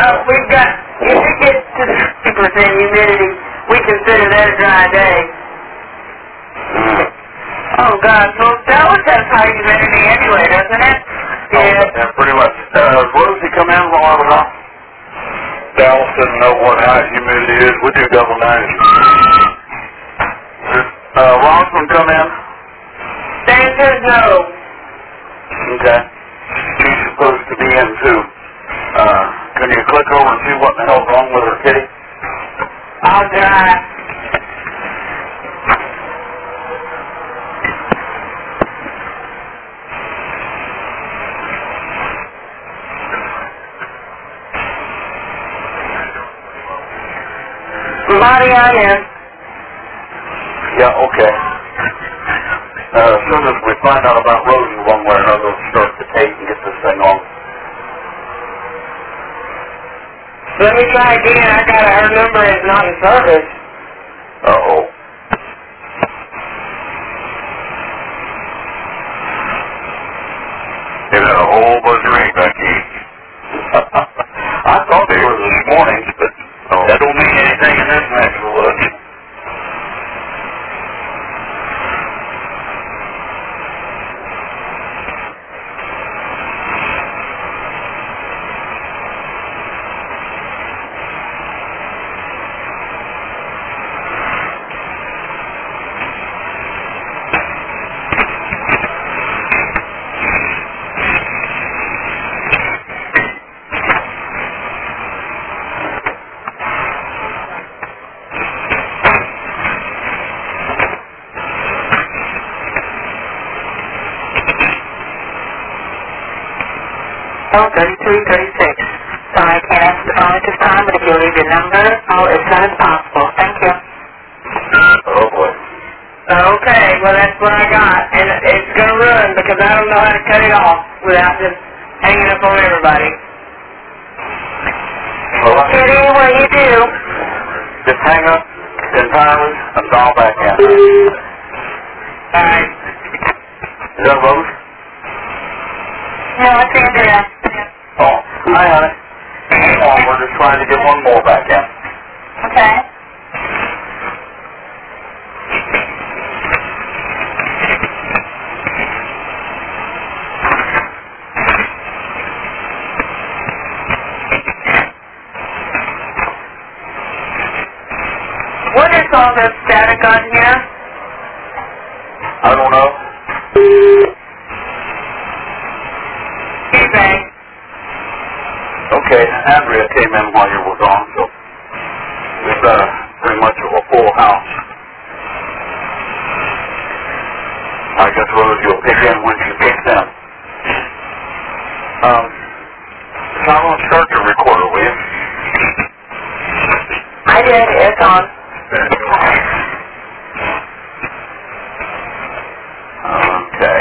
We've got, if it gets to the 50% humidity, we consider that a dry day. Oh, God, well, Dallas has high humidity anyway, doesn't it? Yeah, pretty much. Rosie come in while I was off? Dallas doesn't know what high humidity is. We do double 90. Rosalind come in? The answer is no. Okay. She's supposed to be in, too. Can you click over and see what the hell's wrong with her kitty? I'll try. Somebody on in. Yeah, okay. As soon as we find out about Rosie one way or another, we'll start the tape and get this thing on. Let me try again. Her number is not in service. Uh-oh. You got a whole bunch of rain back here. I thought they were this morning, but that don't mean anything in this next village. Oh, 3336. Sorry, I can't answer the phone at this time, but if you'll leave your number, as soon as possible. Thank you. Oh, boy. Okay, well, that's what I got. And it's going to run because I don't know how to cut it off without just hanging up on everybody. Well, Kitty, what do you do? just hang up entirely and dial back in. All right. Is that Rose? No, it's Andrea. Oh, hi, honey. Hang on, we're just trying to get one more back in. Okay. What is all this static on here? I don't know. Feedback. Okay, Andrea came in while you were gone, so we've got pretty much a full house. I guess Rosie will pick in when she picks in. So I'm going to start the recorder, will you? I did. It's on. Okay.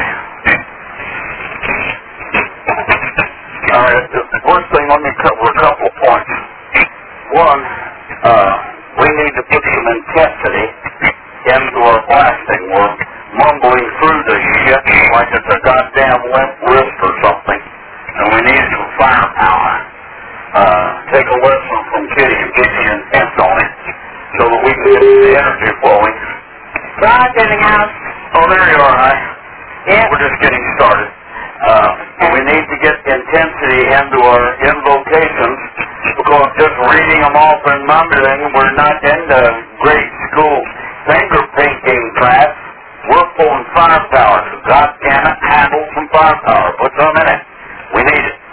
All right, the first thing, let me cover a couple of points. One, we need to put some intensity into our blasting. We're mumbling through this shit like it's a goddamn limp wrist or something, and we need some firepower. Take a lesson from Kitty and get the intent on it so that we can get the energy flowing. Rod's in the house. Oh, there you are, hi. Yeah. We're just getting started. We need to get intensity into our invocations because just reading them off and mumbling, we're not into grade school finger painting class. We're pulling firepower. So God damn it, handle some firepower. Put some in it. We need it.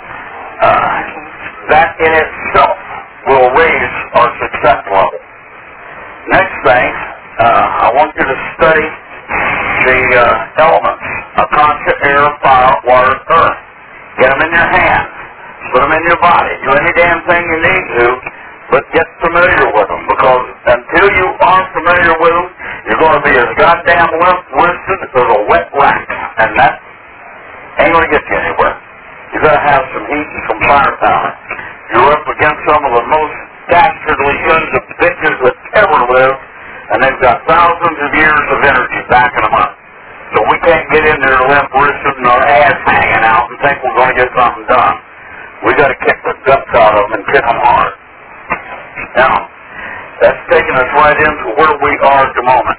That in itself will raise our success level. Next thing, I want you to study the elements of constant air, fire, water, earth. Get them in your hands. Put them in your body. Do any damn thing you need to, but get familiar with them. Because until you are familiar with them, you're going to be as goddamn limp-wristed as a wet rat. And that ain't going to get you anywhere. You got to have some heat and some firepower. You're up against some of the most dastardly sons of bitches that ever lived, and they've got thousands of years of energy backing them up. So we can't get in there limp-wristed and our ass hanging out and think we're going to get something done. we got to kick the guts out of them and kick them hard. Now, that's taking us right into where we are at the moment.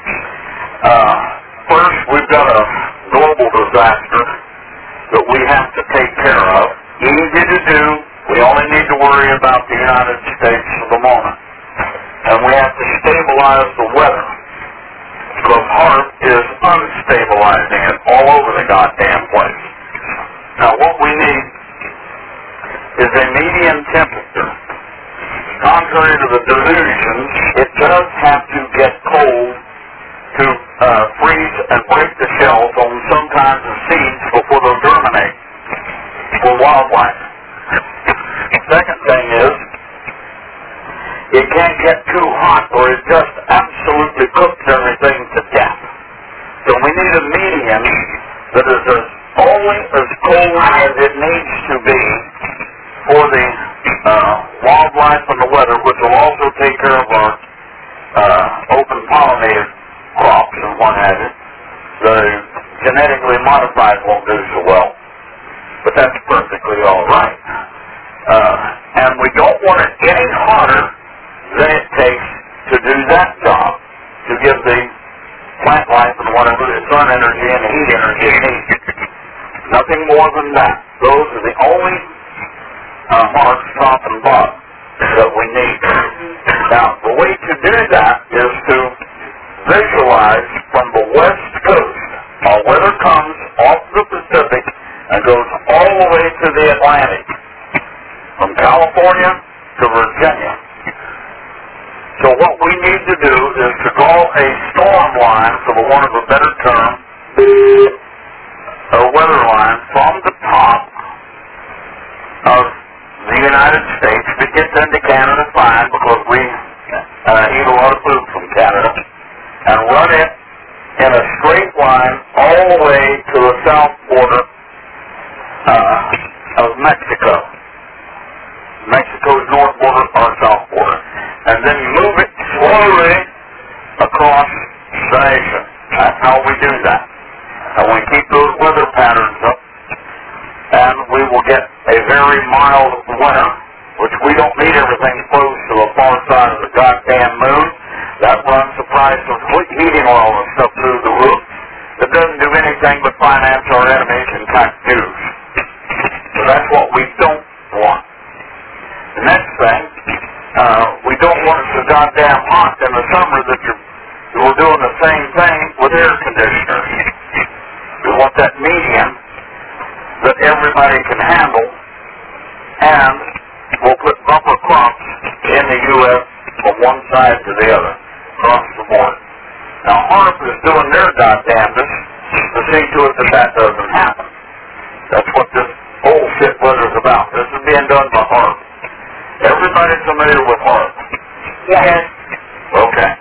First, we've got a global disaster that we have to take care of. Easy to do. We only need to worry about the United States for the moment. And we have to stabilize the weather. Because HAARP is unstabilizing it all over the goddamn place. Now, what we need is a median temperature. Contrary to the delusions, it does have to get cold to freeze and break the shells on some kinds of seeds before they'll germinate for wildlife. Second thing is, it can't get too hot or it just absolutely cooks everything to death. So we need a medium that is only as cold as it needs to be for the wildlife and the weather, which will also take care of our open pollinated crops and what have you. The genetically modified won't do so well, but that's perfectly all right. And we don't want it any hotter than it takes to do that job, to give the plant life and whatever the sun energy and the heat energy it needs. Nothing more than that. Those are the only marks, top and bottom, that we need. Now, the way to do that is to visualize from the west coast. Our weather comes off the Pacific and goes all the way to the Atlantic, from California to Virginia. So what we need to do is to draw a storm line, for the want of a better term, a weather line from the top of the United States that gets into Canada fine, because we eat a lot of food from Canada, and run it in a straight line all the way to the south border of Mexico. Mexico's north border, our south border. And then move it slowly across the nation. That's how we do that. And we keep those weather patterns up, and we will get a very mild winter, which we don't need everything close to the far side of the goddamn moon. That runs the price of heating oil and stuff through the roof. That doesn't do anything but finance our enemies and tax dues. So that's what we don't want. The next thing, we don't want it so goddamn hot in the summer that we're doing the same thing with air conditioners. We want that medium that everybody can handle, and we'll put bumper crops in the U.S. from one side to the other, across the board. Now, HAARP is doing their goddamnedest to see to it that that doesn't happen. That's what this bullshit weather's about. This is being done by HAARP. Everybody's familiar with HAARP? Yes. Okay.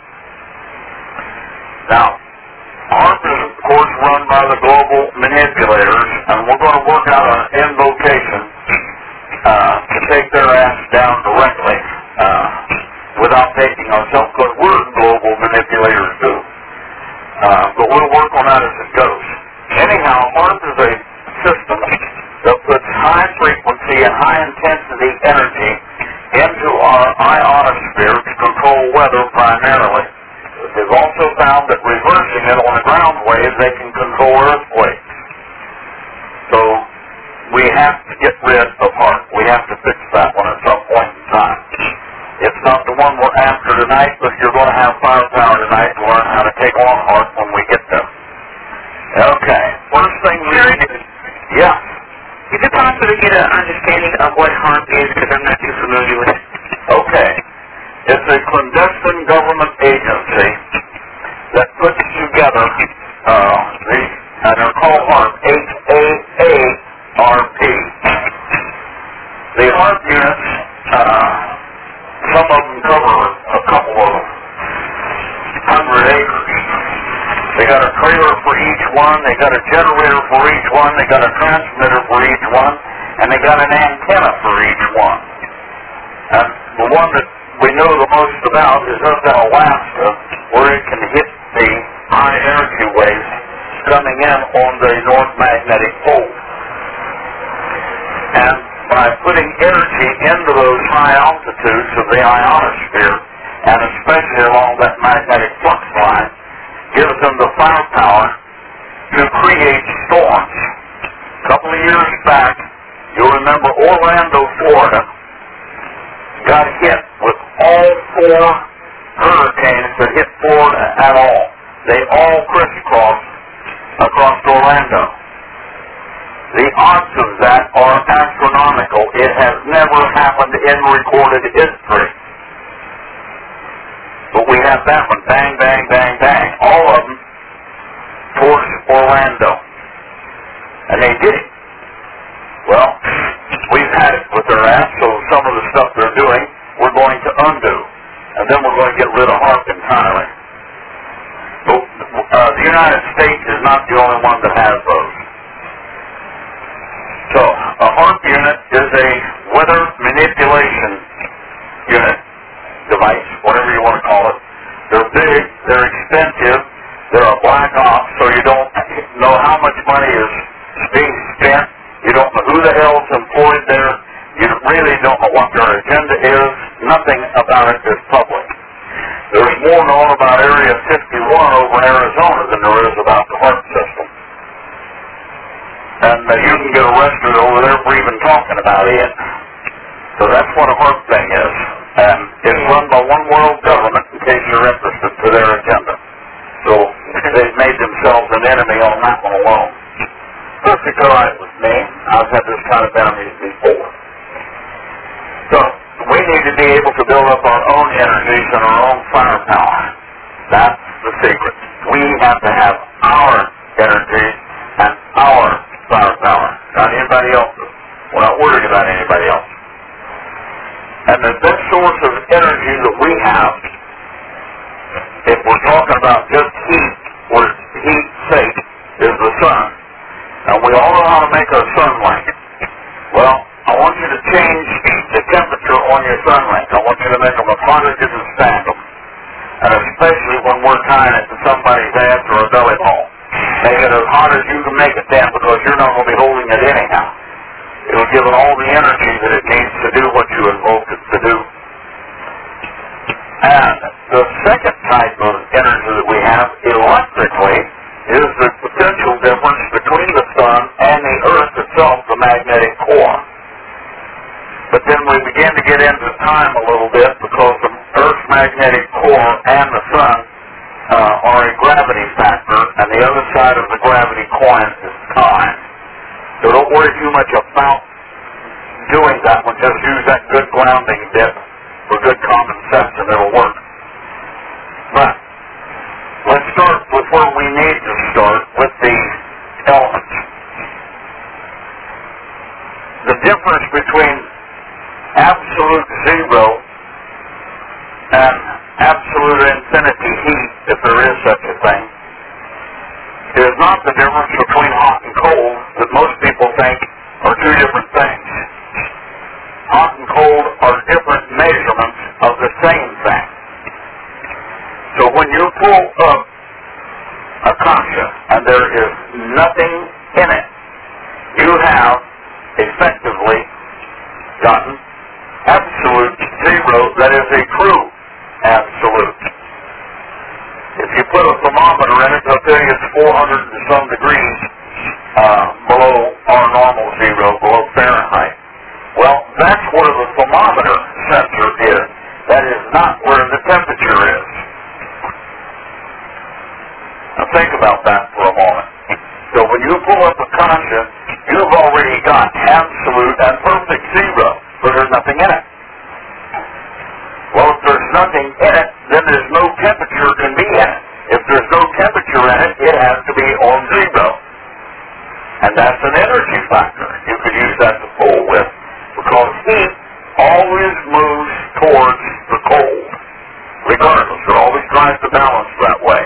Now, HAARP is, of course, run by the global manipulators, and we're going to work out an invocation to take their ass down directly without taking ourselves, because we're global manipulators too. But we'll work on that as it goes. Anyhow, HAARP is a system that puts high frequency and high intensity energy into our ionosphere to control weather primarily. They've also found that reversing it on a ground wave, they can control earthquakes. So we have to get rid of HAARP. We have to fix that one at some point in time. It's not the one we're after tonight, but you're going to have firepower tonight to learn how to take on HAARP when we get there. Okay. First thing we need is, yeah. Is it possible to get an understanding of what HAARP is, because I'm not too familiar with it? Okay. It's a clandestine government agency that puts together and they're called HAARP, H-A-A-R-P. The HAARP units, some of them cover a couple of 100 acres. They got a trailer for each one, they got a generator for each one, they got a transmitter for each one, and they got an antenna for each one. And the one that we know the most about is up in Alaska, where it can hit the high energy waves coming in on the North Magnetic Pole. And by putting energy into those high altitudes of the ionosphere, and especially along that magnetic flux line, gives them the firepower to create storms. A couple of years back, you'll remember Orlando, Florida, got hit with all 4 hurricanes that hit Florida at all. They all crisscrossed across Orlando. The odds of that are astronomical. It has never happened in recorded history. But we have that one. Bang, bang, bang, bang. All of them towards Orlando. And they did it. Well, we've had it with their ass, so some of the stuff they're doing, we're going to undo. And then we're going to get rid of HAARP entirely. But the United States is not the only one that has those. So, a HAARP unit is a weather manipulation unit, device, whatever you want to call it. They're big, they're expensive, they're a black ops, so you don't know how much money is being spent. You don't know who the hell's employed there. You really don't know what their agenda is. Nothing about it is public. There's more known about Area 51 over in Arizona than there is about the HAARP system. And you can get arrested over there for even talking about it. So that's what a HAARP thing is. And it's run by one world government, in case you're interested, for their agenda. So they've made themselves an enemy on that one alone. Perfectly all right with me. I've had this kind of enemies before. So we need to be able to build up our own energies and our own firepower. That's the secret. We have to have our energies and our firepower, not anybody else's. We're not worried about anybody else. And the best source of energy that we have, if we're talking about just heat, or heat's sake, is the sun. Now, we all know how to make our sun light. Well, I want you to change the temperature on your sun light. I want you to make them as hot as you can stand them. And especially when we're tying it to somebody's ass or a belly ball. Make it as hot as you can make it then, because you're not going to be holding it anyhow. It'll give it all the energy that it needs to do what you invoke it to do. And the second type of energy that we have electrically is the potential difference between the sun and the earth itself, the magnetic core. But then we begin to get into time a little bit, because the earth's magnetic core and the sun are a gravity factor, and the other side of the gravity coin is time. So don't worry too much about doing that one. Just use that good grounding bit for good common sense, and it'll work. But let's start with where we need to start, with the elements. The difference between absolute zero and absolute infinity heat, if there is such a thing, is not the difference between hot and cold that most people think are two different things. Hot and cold are different measurements of the same thing. So when you pull up a concha and there is nothing in it, you have effectively gotten absolute zero, that is a true absolute. If you put a thermometer in it, they'll tell you it's 400 and some degrees below our normal zero, below Fahrenheit. Well, that's where the thermometer sensor is. That is not where the temperature is. Now think about that for a moment. So when you pull up a concha, you've already got absolute and perfect zero, but there's nothing in it. Well, if there's nothing in it, then there's no temperature can be in it. If there's no temperature in it, it has to be on zero. And that's an energy factor. You could use that to pull with, because heat always moves towards the cold, regardless. It always tries to balance that way.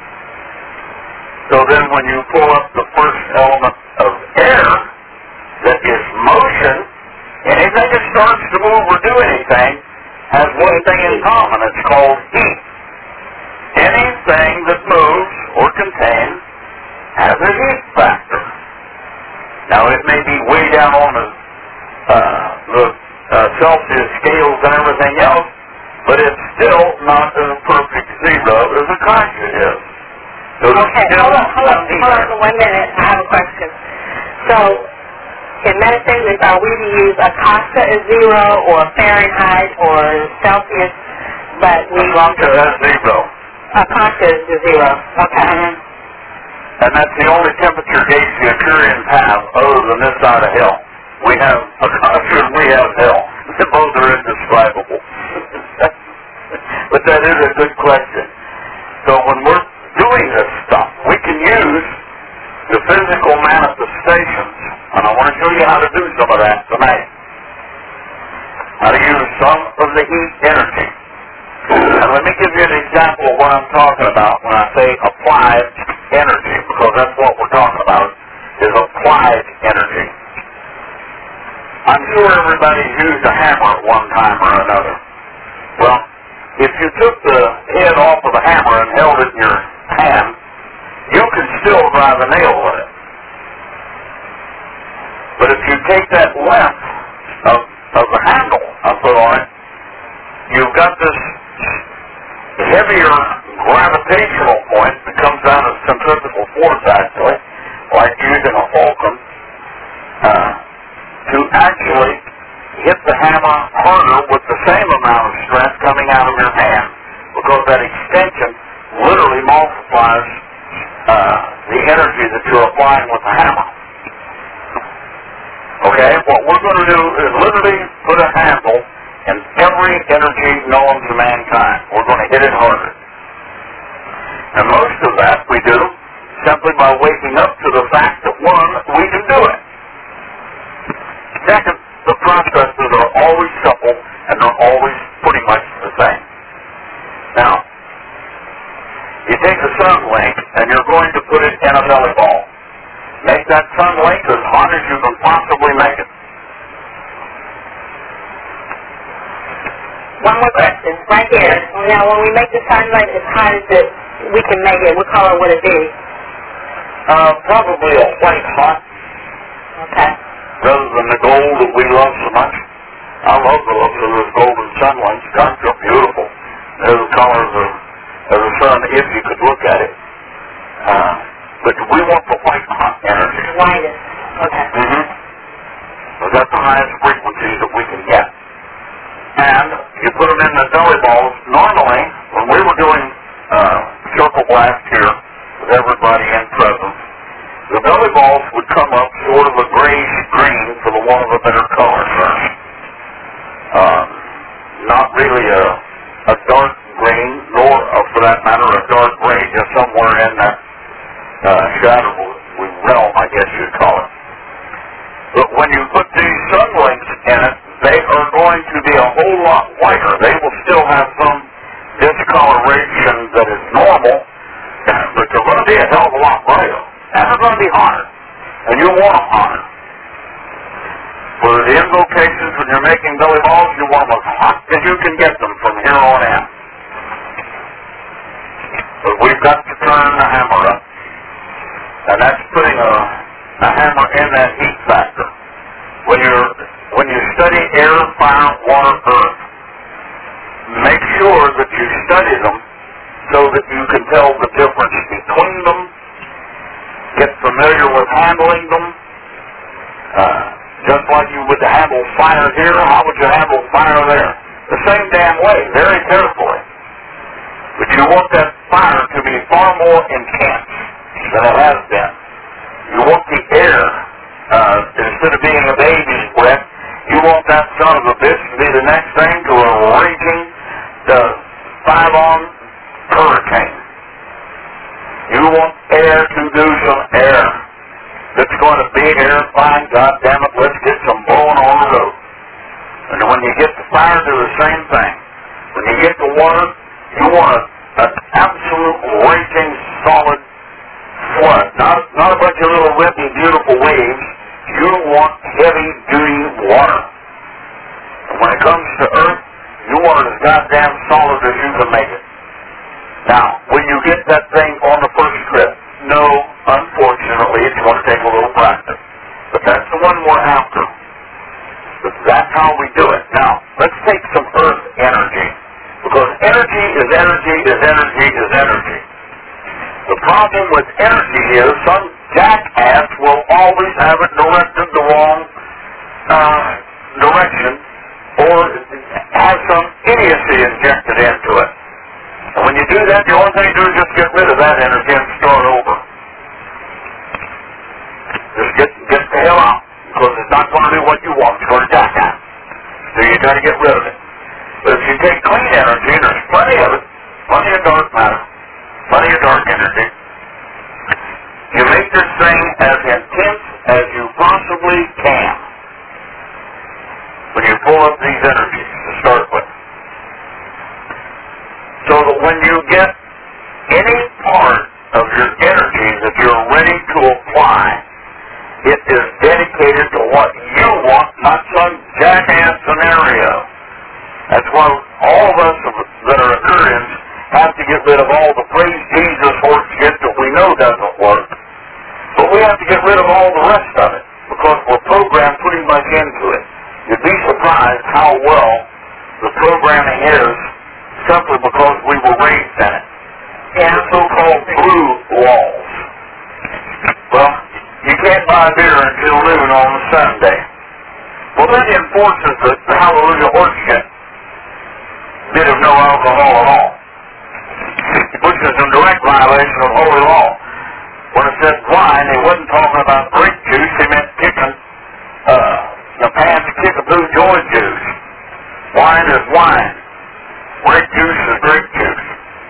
So then when you pull up the first element of air, that is motion, anything that starts to move or do anything has one thing in common. It's called heat. Anything that moves or contains has a heat factor. Now it may be way down on the Celsius scales and everything else, but it's still not as perfect zero as Akasha is. So okay, hold on for 1 minute. I have a question. So, in metaphysics, are we to use Akasha as zero, or Fahrenheit, or Celsius? But we Akasha is zero. Akasha is the zero. Okay. Mm-hmm. And that's the only temperature gauge the Akurians have other than this side of hell. We have Akasha and we have hell. Both are indescribable. But that is a good question. So when we're doing this stuff, we can use the physical manifestations. And I want to show you how to do some of that tonight. How to use some of the heat energy. And let me give you an example of what I'm talking about when I say applied energy, because that's what we're talking about, is applied energy. I'm sure everybody's used a hammer at one time or another. Well, if you took the head off of the hammer and held it in your hand, you can still drive a nail with it. But if you take that length of the handle I put on it, you've got this heavier gravitational point that comes down as centrifugal force, actually, like using a fulcrum, to actually hit the hammer harder with the same amount of strength coming out of your hand, because that extension literally multiplies the energy that you're applying with the hammer. Okay, what we're going to do is literally put a handle in every energy known to mankind. We're going to hit it harder. And most of that we do simply by waking up to the fact that, one, we can do it. Second, the processes are always simple and they're always pretty much the same. Now, you take a sun link and you're going to put it in a belly ball. Make that sun link as hot as you can possibly make it. One more question, right here. Now, when we make the sun link as hot as we can make it, what color would it be? Probably a white hot. Okay. Rather than the gold that we love so much. I love the look of those golden sun links. God, they're beautiful. They're the colors of the sun if you could look at it. But we want the white hot energy. Whitest. Okay. Mm-hmm. So that's the highest frequencies that we can get. And you put them in the belly balls. Normally, when we were doing circle blast here with everybody in presence, the belly balls would come up sort of a grayish green, for the want of a better color. Not really a dark green, nor, for that matter, a dark gray, just somewhere in that shadow realm, I guess you'd call it. But when you put these sun links in it, they are going to be a whole lot whiter. They will still have some discoloration that is normal, but they're going to be a hell of a lot brighter. And they're going to be hotter. And you want them hotter. For the invocations, when you're making belly balls, you want them as hot as you can get them from here on in. But we've got to turn the hammer up. And that's putting a hammer in that heat factor. When you study air, fire, water, earth, make sure that you study them so that you can tell the difference between them, get familiar with handling them. Just like you would handle fire here, how would you handle fire there? The same damn way, very carefully. But you want that fire to be far more intense than it has been. You want the air, instead of being a baby's breath, you want that son of a bitch to be the next thing to a raging 5-on hurricane. You want air to do some air. That's going to be air, fine, goddammit, let's get some blowing on the road. And when you get the fire, do the same thing. When you get the water, you want an absolute raging, solid flood. Not a bunch of little ripping, beautiful waves. You want heavy-duty water. And when it comes to earth, you want it as goddamn solid as you can make it. Now, will you get that thing on the first trip? No, unfortunately, it's going to take a little practice. But that's the one we're after. That's how we do it. Now, let's take some earth energy. Because energy is energy is energy is energy. The problem with energy is some jackass will always have it directed the wrong direction or have some idiocy injected into it. And when you do that, the only thing you do is just get rid of that energy and start over. Just get the hell out. Because it's not going to do what you want. It's going to jackass. So you got to get rid of it. But if you take clean energy, and there's plenty of it, plenty of dark matter, plenty of dark energy, you make this thing as intense as you possibly can when you pull up these energies to start with. So that when you get any part of your energy that you're ready to apply, it is dedicated to what you want, not some jackass scenario. That's why all of us that are Epicureans have to get rid of all the praise Jesus horse shit that we know doesn't work. But we have to get rid of all the rest of it because we're programmed pretty much into it. You'd be surprised how well the programming is simply because we were raised in it. And so-called blue walls. Well, you can't buy beer until noon on a Sunday. Well, that enforces the hallelujah horse shit. Bit of no alcohol at all. Which is in direct violation of holy law. When it said wine, he wasn't talking about grape juice, he meant kicking the pants kickapoo joy juice. Wine is wine. Grape juice is grape juice.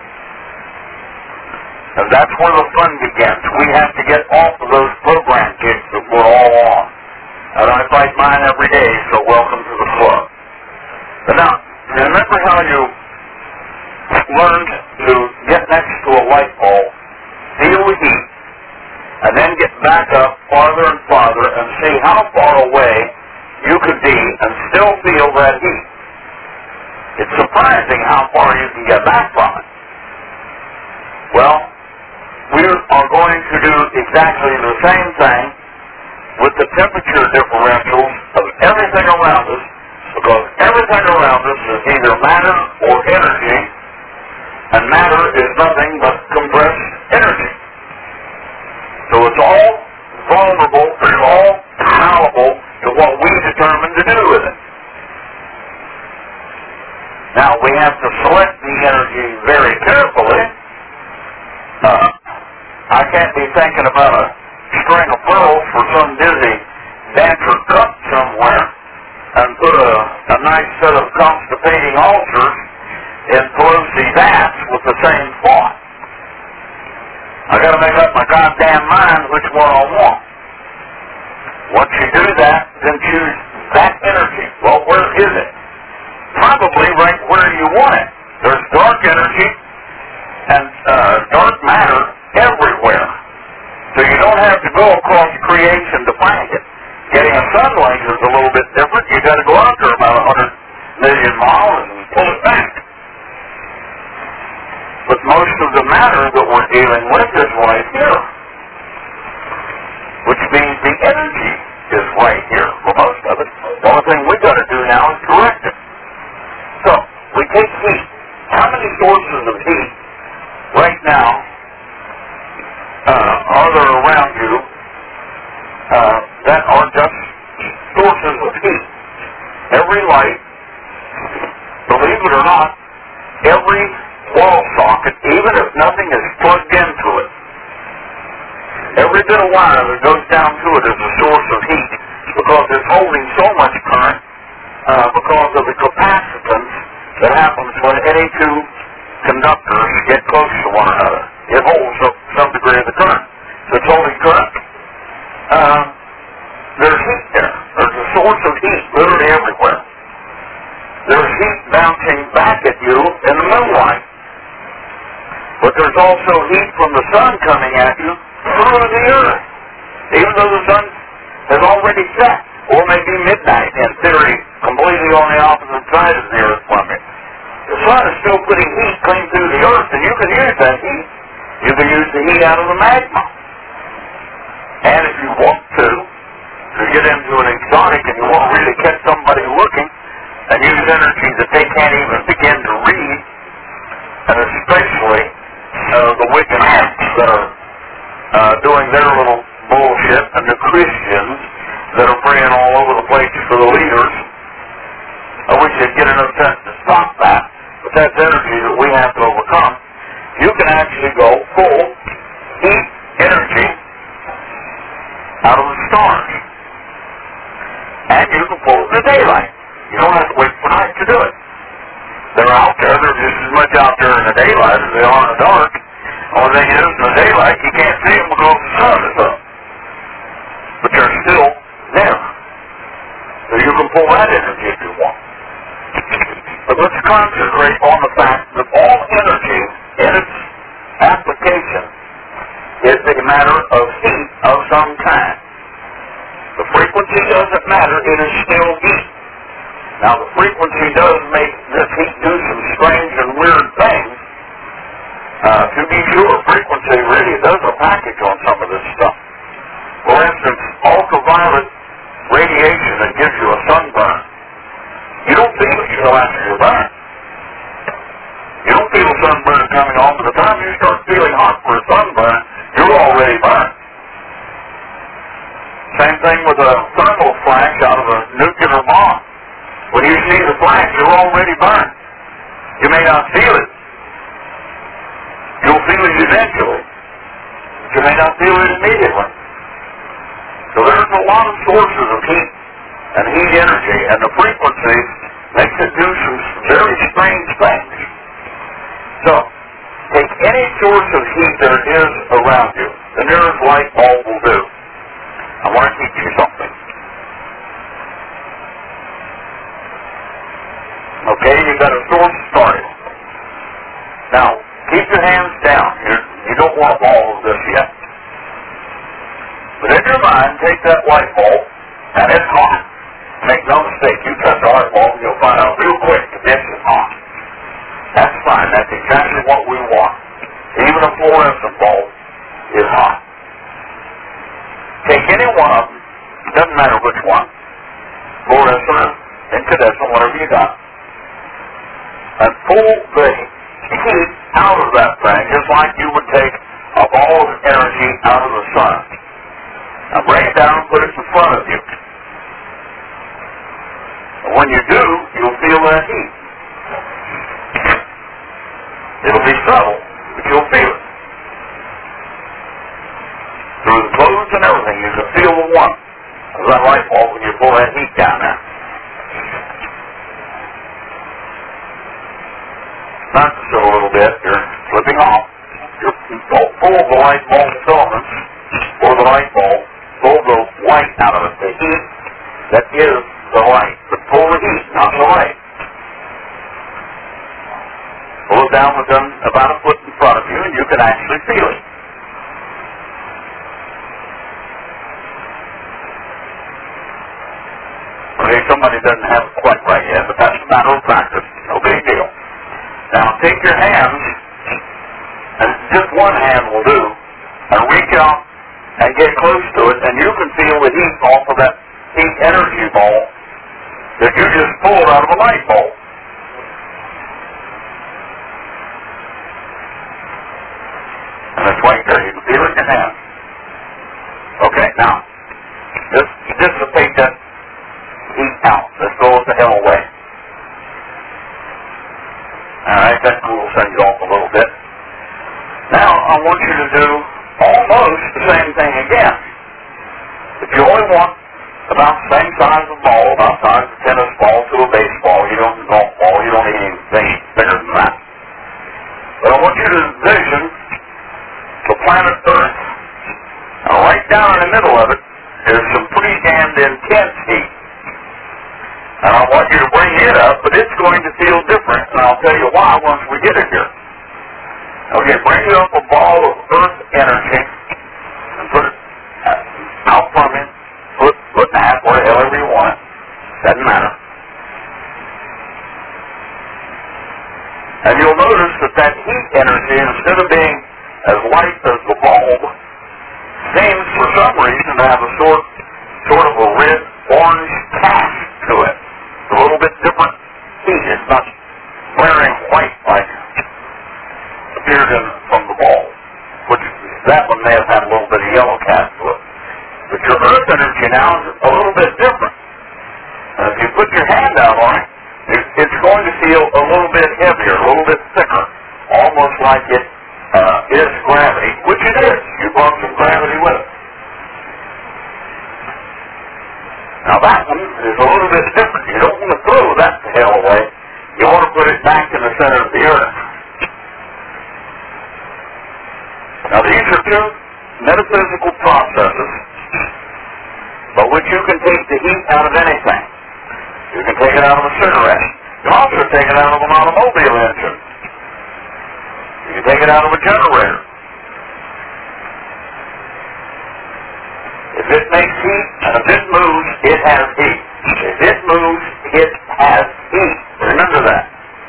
And that's where the fun begins. We have to get off of those program kicks that we're all on. And I fight mine every day, so welcome to the club. But now, remember how you learned to get next to a light bulb, feel the heat, and then get back up farther and farther and see how far away you could be and still feel that heat. It's surprising how far you can get back from it. Well, we are going to do exactly the same thing with the temperature differentials of everything around us, because everything around us is either matter or energy, and matter is nothing but compressed energy. So it's all vulnerable, it's all palatable to what we determine to do with it. Now, we have to select the energy very carefully. I can't be thinking about a string of pearls for some dizzy dancer cup somewhere and put a nice set of constipating ulcers in Pelosi vats with the same thought. I got to make up my goddamn mind which one I want. Once you do that, then choose that energy. Well, where is it? Probably right where you want it. There's dark energy and dark matter everywhere. So you don't have to go across creation to find it. Getting a sun laser is a little bit different. You got to go out there about 100 million miles and pull it back. But most of the matter that we're dealing with is right here. Which means the energy is right here for most of it. The only thing we got to do now is correct it. So, we take heat. How many sources of heat right now are there around you that are just sources of heat? Every light, believe it or not, every wall socket, even if nothing is plugged into it, every bit of wire that goes down to it is a source of heat because it's holding so much current because of the capacitance that happens when any two conductors get close to one another. It holds up some degree of the current. So it's holding current. There's heat there. There's a source of heat literally everywhere. There's heat bouncing back at you in the moonlight. But there's also heat from the sun coming at you through the earth. Even though the sun has already set, or maybe midnight in theory, completely on the opposite side of the earth from it. The sun is still putting heat clean through the earth, and you can use that heat. You can use the heat out of the magma. And if you want to get into an exotic and you want to really catch somebody and use energy that they can't even begin to read, and especially the wicked that are doing their little bullshit, and the Christians that are praying all over the place for the leaders. I wish they'd get enough sense to stop that, but that's energy that we have to overcome. You can actually go pull heat energy out of the stars, and you can pull it in the daylight. You don't have to wait for night to do it. They're out there. They're just as much out there in the daylight as they are in the dark. Only thing is, in the daylight, you can't see them because the sun is up. But they're still there. So you can pull that energy if you want. But let's concentrate on the fact that all energy in its application is a matter of heat of some kind. The frequency doesn't matter. It is still heat. Now, the frequency does make this heat do some strange and weird things. To be sure, frequency really does a package on some of this stuff. For instance, ultraviolet radiation that gives you a sunburn. You don't feel it until after you're burned. You don't feel a sunburn coming on, but the time you start feeling hot for a sunburn, you're already burned. Same thing with a thermal flash out of a nuclear bomb. When you see the flash, you're already burned. You may not feel it. You'll feel it eventually. You may not feel it immediately. So there's a lot of sources of heat and heat energy, and the frequency makes it do some very strange things. So, take any source of heat that is around you. The nearest light bulb will do. I want to teach you something. Okay, you've got a source started. Now, keep your hands down. You don't want all of this yet. But in your mind, take that light bulb, and it's hot. Make no mistake, you touch the light bulb, you'll find out real quick that this is hot. That's fine. That's exactly what we want. Even a fluorescent bulb is hot. Take any one of them, doesn't matter which one, fluorescent, incandescent, whatever you got, and pull the heat out of that thing, just like you would take a ball of energy out of the sun. Now bring it down and put it in front of you. And when you do, you'll feel that heat. It'll be subtle, but you'll feel it. Through the clothes and everything, you can feel the warmth of that light bulb when you pull that heat down there. Not just a little bit, you're slipping off. Don't pull the light bulb filaments or the light bulb. Pull the light out of it, the heat that is the light. But pull the heat, not the light. Pull it down within about a foot in front of you, and you can actually feel it. Okay, somebody doesn't have it quite right yet, but that's a matter of practice. No big deal. Now take your hands, and just one hand will do, and reach out and get close to it, and you can feel the heat off of that heat energy ball that you just pulled out of a light bulb. And it's right there. You can feel it in your hand. Okay, now, just dissipate that heat out. Let's go the hell away. Alright, that cools things off a little bit. Now, I want you to do almost the same thing again. But you only want about the same size of ball, about the size of a tennis ball to a baseball. You don't need a golf ball. You don't need anything bigger than that. But I want you to envision the planet Earth. Now, right down in the middle of it, there's some pretty damned intense heat. And I want you to bring it up, but it's going to feel different, and I'll tell you why once we get it here. Okay, bring up a ball of Earth energy and put it out from it, foot and a half, wherever you want it. Doesn't matter. And you'll notice that heat energy, instead of being as light as the bulb, seems for some reason to have a sort of a red-orange cast to it. A little bit different It's not flaring white like appeared in from the ball, which that one may have had a little bit of yellow cast to it. But your earth energy now is a little bit different. If you put your hand out on it, it's going to feel a little bit heavier, a little bit thicker, almost like it is gravity, which it is. You brought some gravity with it. Now that one is a little bit different. You don't want to throw that the hell away. You want to put it back in the center of the earth. Now these are two metaphysical processes by which you can take the heat out of anything. You can take it out of a cigarette. You can also take it out of an automobile engine. You can take it out of a generator. If it makes heat, and if it moves, it has heat. If it moves, it has heat. Remember that.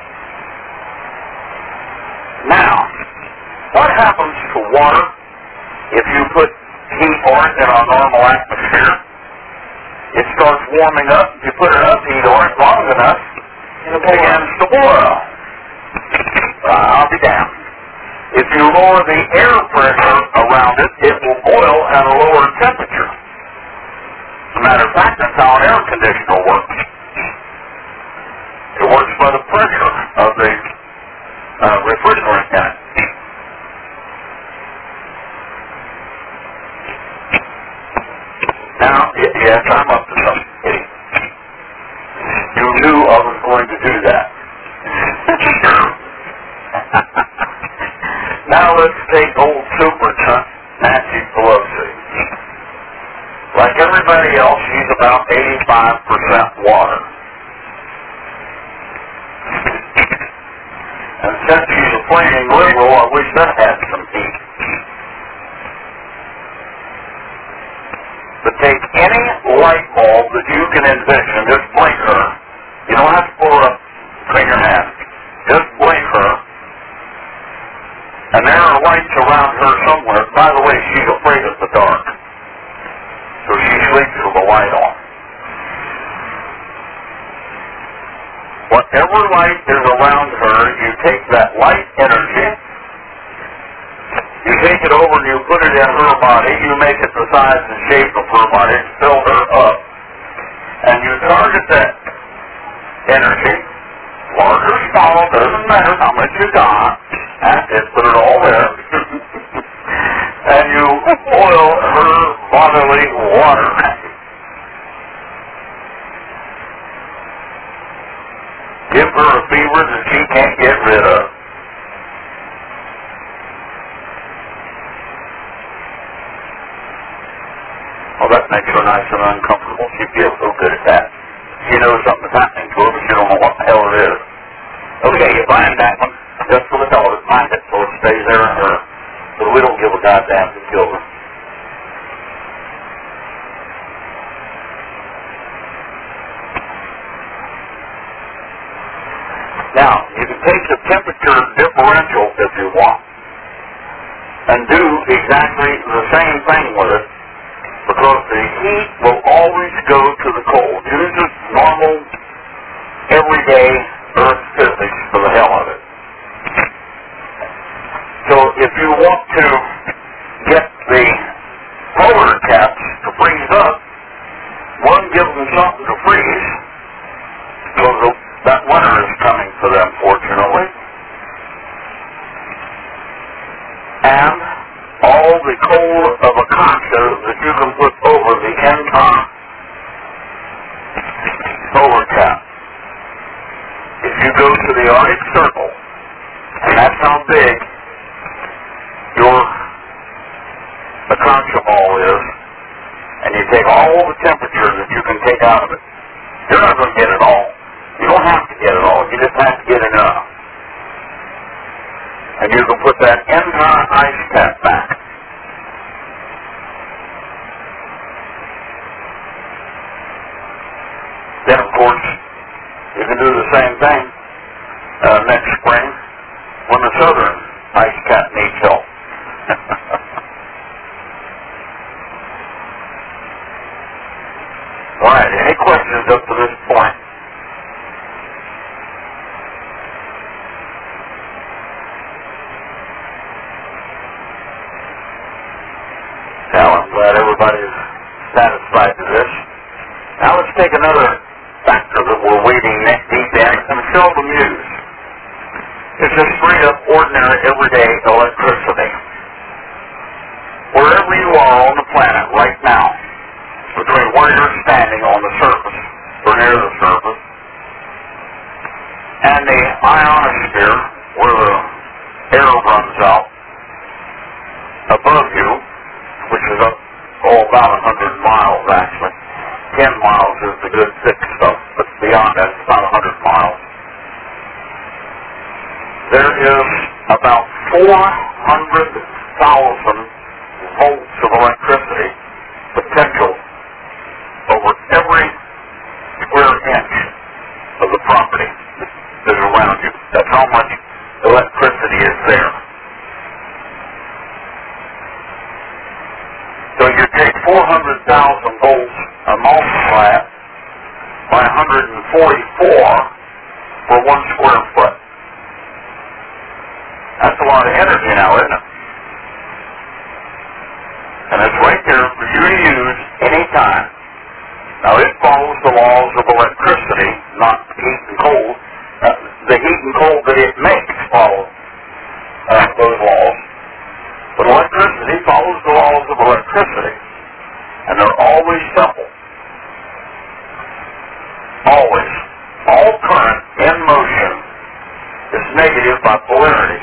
Now, what happens to water if you put heat on it in our normal atmosphere? It starts warming up. If you put enough heat on it long enough, it begins to boil. I'll be damned. If you lower the air pressure around it, it will boil at a lower temperature. As a matter of fact, that's how an air conditioner works. It works by the pressure of the refrigerant in it. Now, yes, I'm up to something. You knew I was going to do that. Now let's take old Super Nancy Pelosi. Like everybody else, she's about 85% water. And since she's a flaming liberal, I wish that had some heat. But take any light bulb that you can envision, just blink her. You don't have to pull it up, clean your hand. Just blink her. And there are lights around her somewhere. By the way, she's afraid of the dark. So she sleeps with the light on. Whatever light is around her, you take that light energy, you take it over and you put it in her body, you make it the size and shape of her body, fill her up, and you target that energy, large or small, doesn't matter how much you got, and just put it all there, and you boil her bodily water. Give her a fever that she can't get rid of. Well, that makes her nice and uncomfortable. She feels so good at that. She knows something's happening to her, but she don't know what the hell it is. Okay, you bind that one just for the hell of it. Bind it so it stays there in her. So we don't give a goddamn to children. Now, you can take the temperature differential if you want and do exactly the same thing with it, because the heat will always go to the cold. Use just normal, everyday earth physics for the hell of it. So if you want to get the polar caps to freeze up, one, give them something to freeze, because that winter is coming for them, fortunately. And all the coal of Acacia that you can put over the entire solar cap. If you go to the Arctic Circle, and that's how big your Acacia ball is, and you take all the temperature that you can take out of it, you're not going to get it all. You don't have to get it all. You just have to get enough. And you can put that entire ice cap back. Then, of course, you can do the same thing next spring when the southern ice cap needs help. All right, any questions up to this point? everybody's satisfied with this. Now let's take another factor that we're wading neck deep in and seldom use. It's just straight up ordinary everyday electricity. Wherever you are on the planet right now, between where you're standing on the surface or near the surface and the ionosphere where the air runs out above you, which is up about 100 miles actually. 10 miles is the good thick stuff, but beyond that it's about 100 miles. There is about 400,000 volts of electricity potential over every square inch of the property that is around you. That's how much electricity is there. So you take 400,000 volts and multiply it by 144 for 1 square foot. That's a lot of energy now, isn't it? And it's right there for you to use any time. Now it follows the laws of electricity, not heat and cold. The heat and cold that it makes follow those laws. But electricity follows the laws of electricity. And they're always simple. Always. All current in motion is negative by polarity.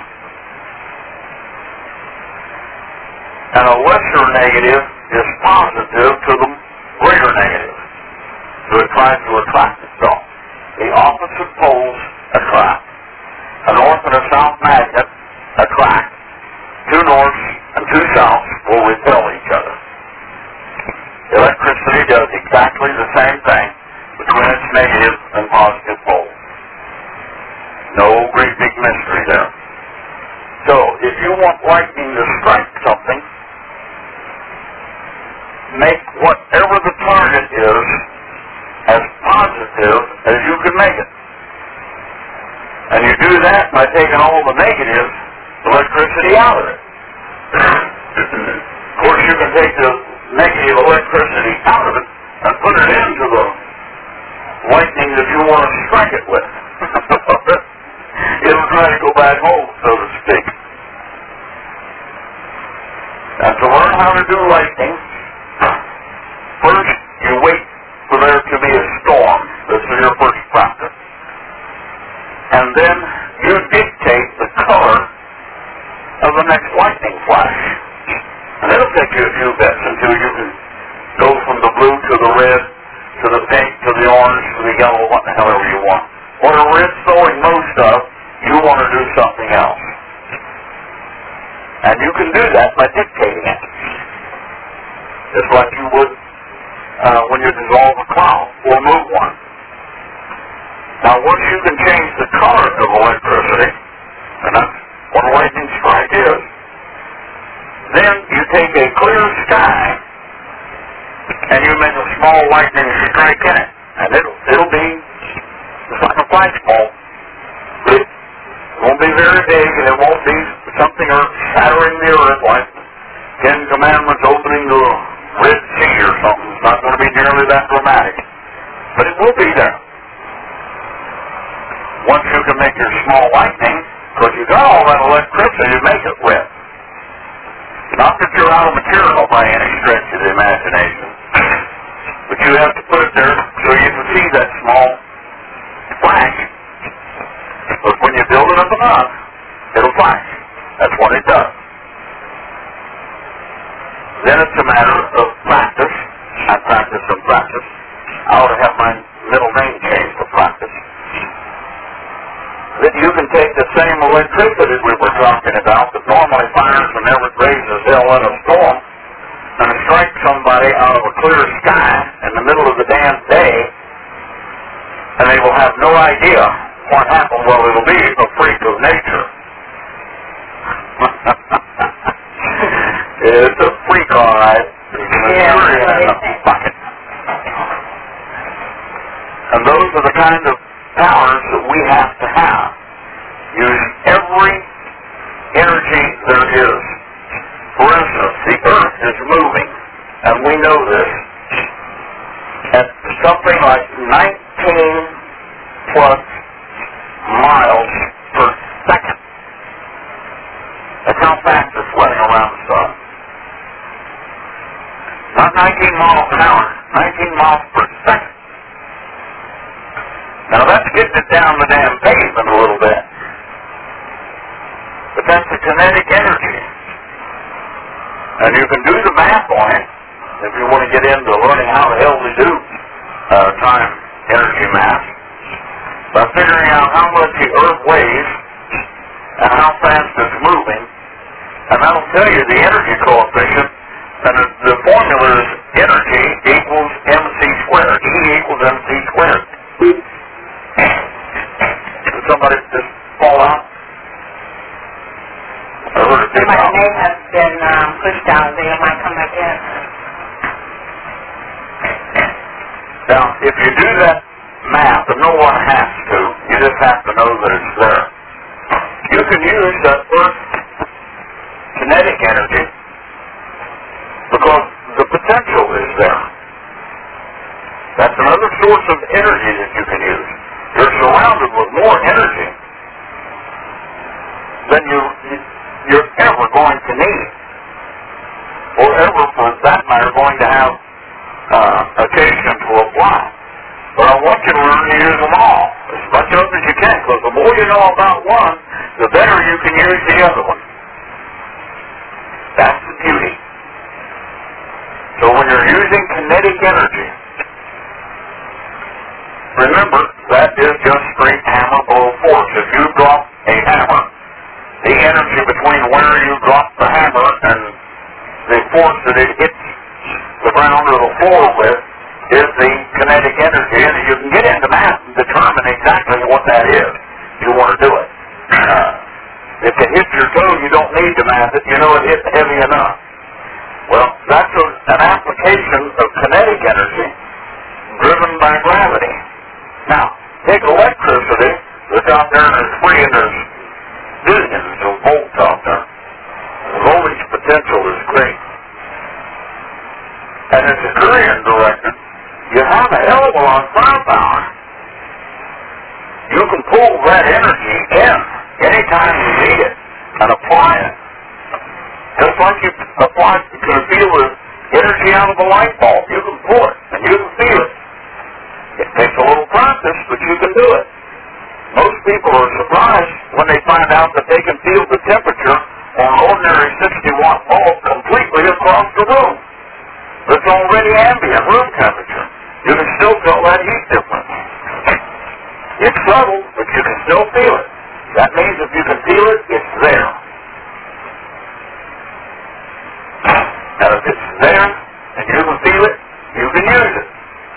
And a lesser negative is positive to the greater negative. So it tries to attract itself. The opposite poles attract. A north and a south magnet attract. 2 norths and 2 souths will repel each other. Electricity does exactly the same thing between its negative and positive poles. No great big mystery there. So, if you want lightning to strike something, make whatever the target is as positive as you can make it. And you do that by taking all the negative electricity out of it. Of course, you can take the negative electricity out of it and put it into the lightning that you want to strike it with. It'll try to go back home, so to speak. And to learn how to do lightning, first you wait for there to be a storm. This is your first practice. And then you dictate the color of the next lightning flash. And it'll take you a few bits until you can go from the blue to the red, to the pink, to the orange, to the yellow, however you want. Whatever it's throwing most of, you want to do something else. And you can do that by dictating it. Just like you would when you dissolve a cloud or move one. Now once you can change the color of electricity, and that's what a lightning strike is, then you take a clear sky and you make a small lightning strike in it. And it'll be just like a flashball. It won't be very big and it won't be something shattering the earth like 10 Commandments opening the Red Sea or something. It's not going to be nearly that dramatic. But it will be there. Once you can make your small lightning, because you got all that electricity to make it with. Not that you're out of material by any stretch of the imagination, but you have to put it there so you can see that small flash. But when you build it up enough, it'll flash. That's what it does. Then it's a matter of practice. I practice and practice. I ought to have my middle name changed to practice. That you can take the same electricity we were talking about that normally fires and never raises hell in a storm and strike somebody out of a clear sky in the middle of the damn day, and they will have no idea what happened. Well, it'll be a freak of nature. It's a freak, all right. Bucket. And those are the kind of powers that we have to have. Use every energy there is. For instance, the earth is moving, and we we know this, at something like 19 plus miles per second. That's how fast it's sweating around the sun. Not 19 miles an hour, 19 miles per second. Now that's getting it down the damn pavement a little bit. But that's the kinetic energy. And you can do the math on it if you want to get into learning how the hell we do time energy math by figuring out how much the Earth weighs and how fast it's moving. And that'll tell you the energy coefficient. And the formula is energy equals mc squared. E equals mc squared. Did somebody just fall out? Somebody may have been pushed out. They might come back in. Now, if you do that math, and no one has to, you just have to know that it's there. You can use that Earth kinetic energy because the potential is there. That's another source of energy that you can use. You're surrounded with more energy than you're ever going to need, or ever, for that matter, going to have occasion to apply. But I want you to learn to use them all, as much of them as you can, because the more you know about one, the better you can use the other one. That's the beauty. So when you're using kinetic energy, remember, that is just straight hammer blow force. If you drop a hammer, the energy between where you drop the hammer and the force that it hits the ground or the floor with is the kinetic energy, and you can get into math and determine exactly what that is. You want to do it. If it hits your toe, you don't need to math it. You know it hit heavy enough. Well, that's an application of kinetic energy driven by gravity. Now, take electricity that's out there and it's free, and there's billions of volts out there. The voltage potential is great. And it's a Korean directed. You have a hell of a lot of firepower. You can pull that energy in anytime you need it and apply it. Just like you can feel the energy out of a light bulb. You can pull it and you can feel it. It takes a little practice, but you can do it. Most people are surprised when they find out that they can feel the temperature on an ordinary 60-watt bulb completely across the room. It's already ambient room temperature. You can still feel that heat difference. It's subtle, but you can still feel it. That means if you can feel it, it's there. Now if it's there and you can feel it, you can use it.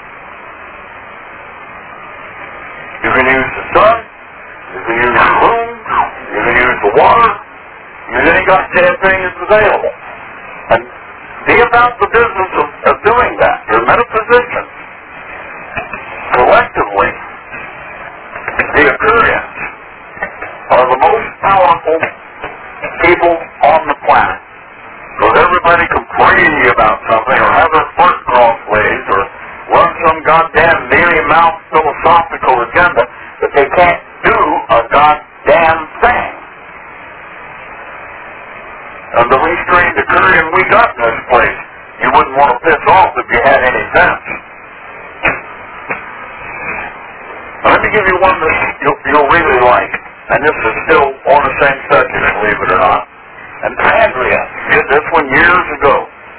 You can use the sun, you can use the moon, you can use the water, use any goddamn thing that's available. And be about the business of doing that. Your metaphysicians, collectively, the Aquarians, are the most powerful people on the planet. Because everybody can preach about something or have their foot crossways or run some goddamn mealy-mouthed philosophical agenda, but they can't do a goddamn thing. And the restrained Aquarian we got in this place, you wouldn't want to piss off if you had any sense. Let me give you one that you'll really like, and this is still on the same subject, believe it or not. And Andrea did this one years ago.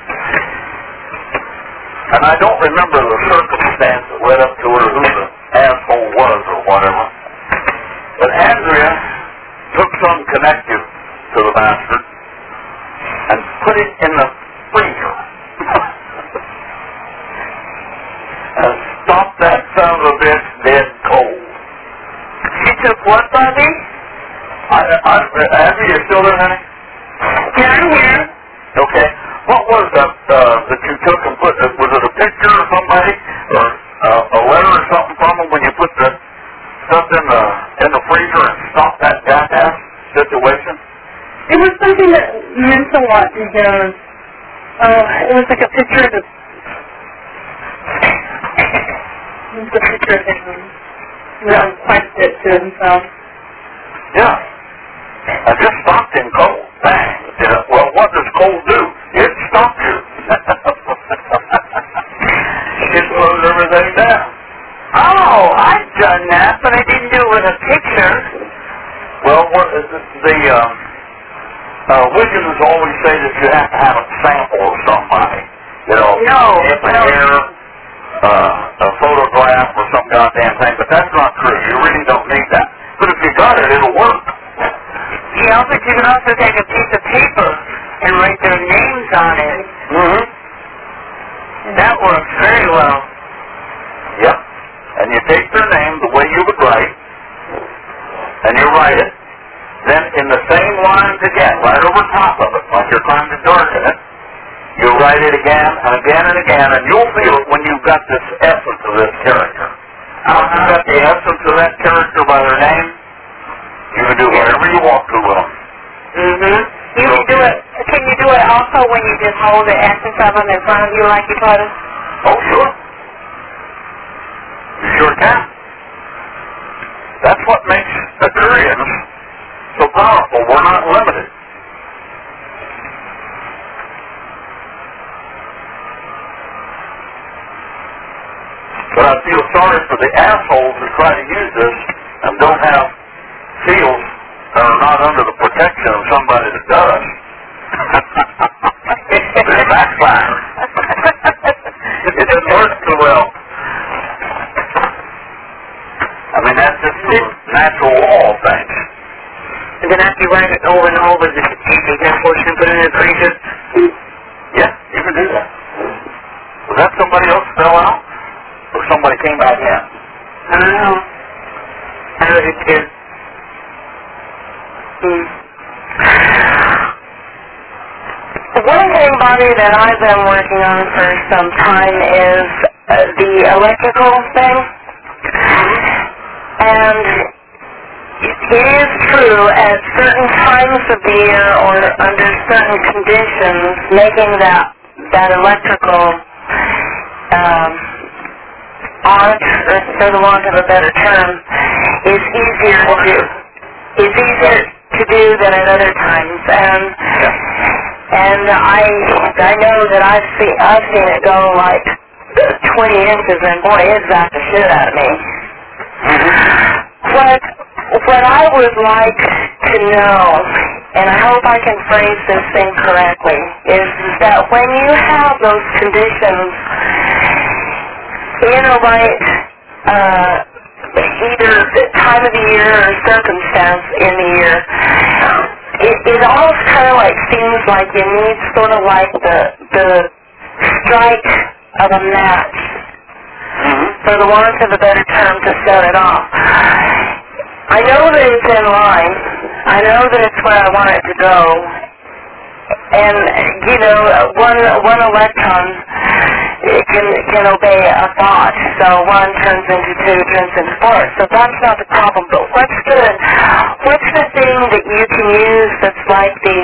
And I don't remember the circumstance that led up to it or who the asshole was or whatever. But Andrea took some connective to the bastard and put it in the freezer. And stopped that son of a bitch dead cold. She took what, Bobby? Andrea, you still there, honey? Yeah, I'm here. Okay. What was that that you took and put? Was it a picture of somebody or a letter or something from them when you put the stuff in the freezer and stopped that jackass situation? It was something that meant a lot to him. It was like a picture of the picture of him. Request it to himself. Yeah. I just stopped in cold. Bang. Yeah. Well, what does cold do? It stops you. It slows everything down. Oh, I've done that, but I didn't do it with a picture. Well, Wiggins always say that you have to have a sample of somebody. You know, if a hair, a photograph, or some goddamn thing, but that's not true. You really don't need that. But if you got it, it'll work. Yeah, but you can also take a piece of paper and write their names on it. Mm-hmm. That works very well. Yep. And you take their name the way you would write, and you write it. Then in the same lines again, right over top of it, like you're trying to darken it, you write it again and again and again, and you'll feel it when you've got this essence of this character. Once you've got the essence of that character by their name, you can do whatever you want to with them. Mm-hmm. You can do it. Can you do it also when you just hold the essence of them in front of you like you taught us? Oh, sure. You sure can. That's what makes Ethereans so powerful. We're not limited. But I feel sorry for the assholes who try to use this and don't have seals that are not under the protection of somebody that does. They backfire. It didn't work too well. I mean, that's just the natural law of things. And then after you write it over and over, just take that portion and put it in a creature? Yeah, you can do that. Was that somebody else fell out? Or somebody came back in? I don't know. I know it is. One thing, Bobby, that I've been working on for some time is the electrical thing. And it is true, at certain times of the year or under certain conditions, making that electrical art, or for the want of a better term, is easier to do. It's easier to do than at other times, and I know that I've seen it go like 20 inches, and boy, it zapped the shit out of me. What I would like to know, and I hope I can phrase this thing correctly, is that when you have those conditions in a right either time of the year or circumstance in the year, it almost kind of like seems like you need sort of like the strike of a match, for the want of a better term, to set it off. I know that it's in line. I know that it's where I want it to go. And, you know, one electron can obey a thought. So one turns into two, turns into four. So that's not the problem. But what's the thing that you can use that's like the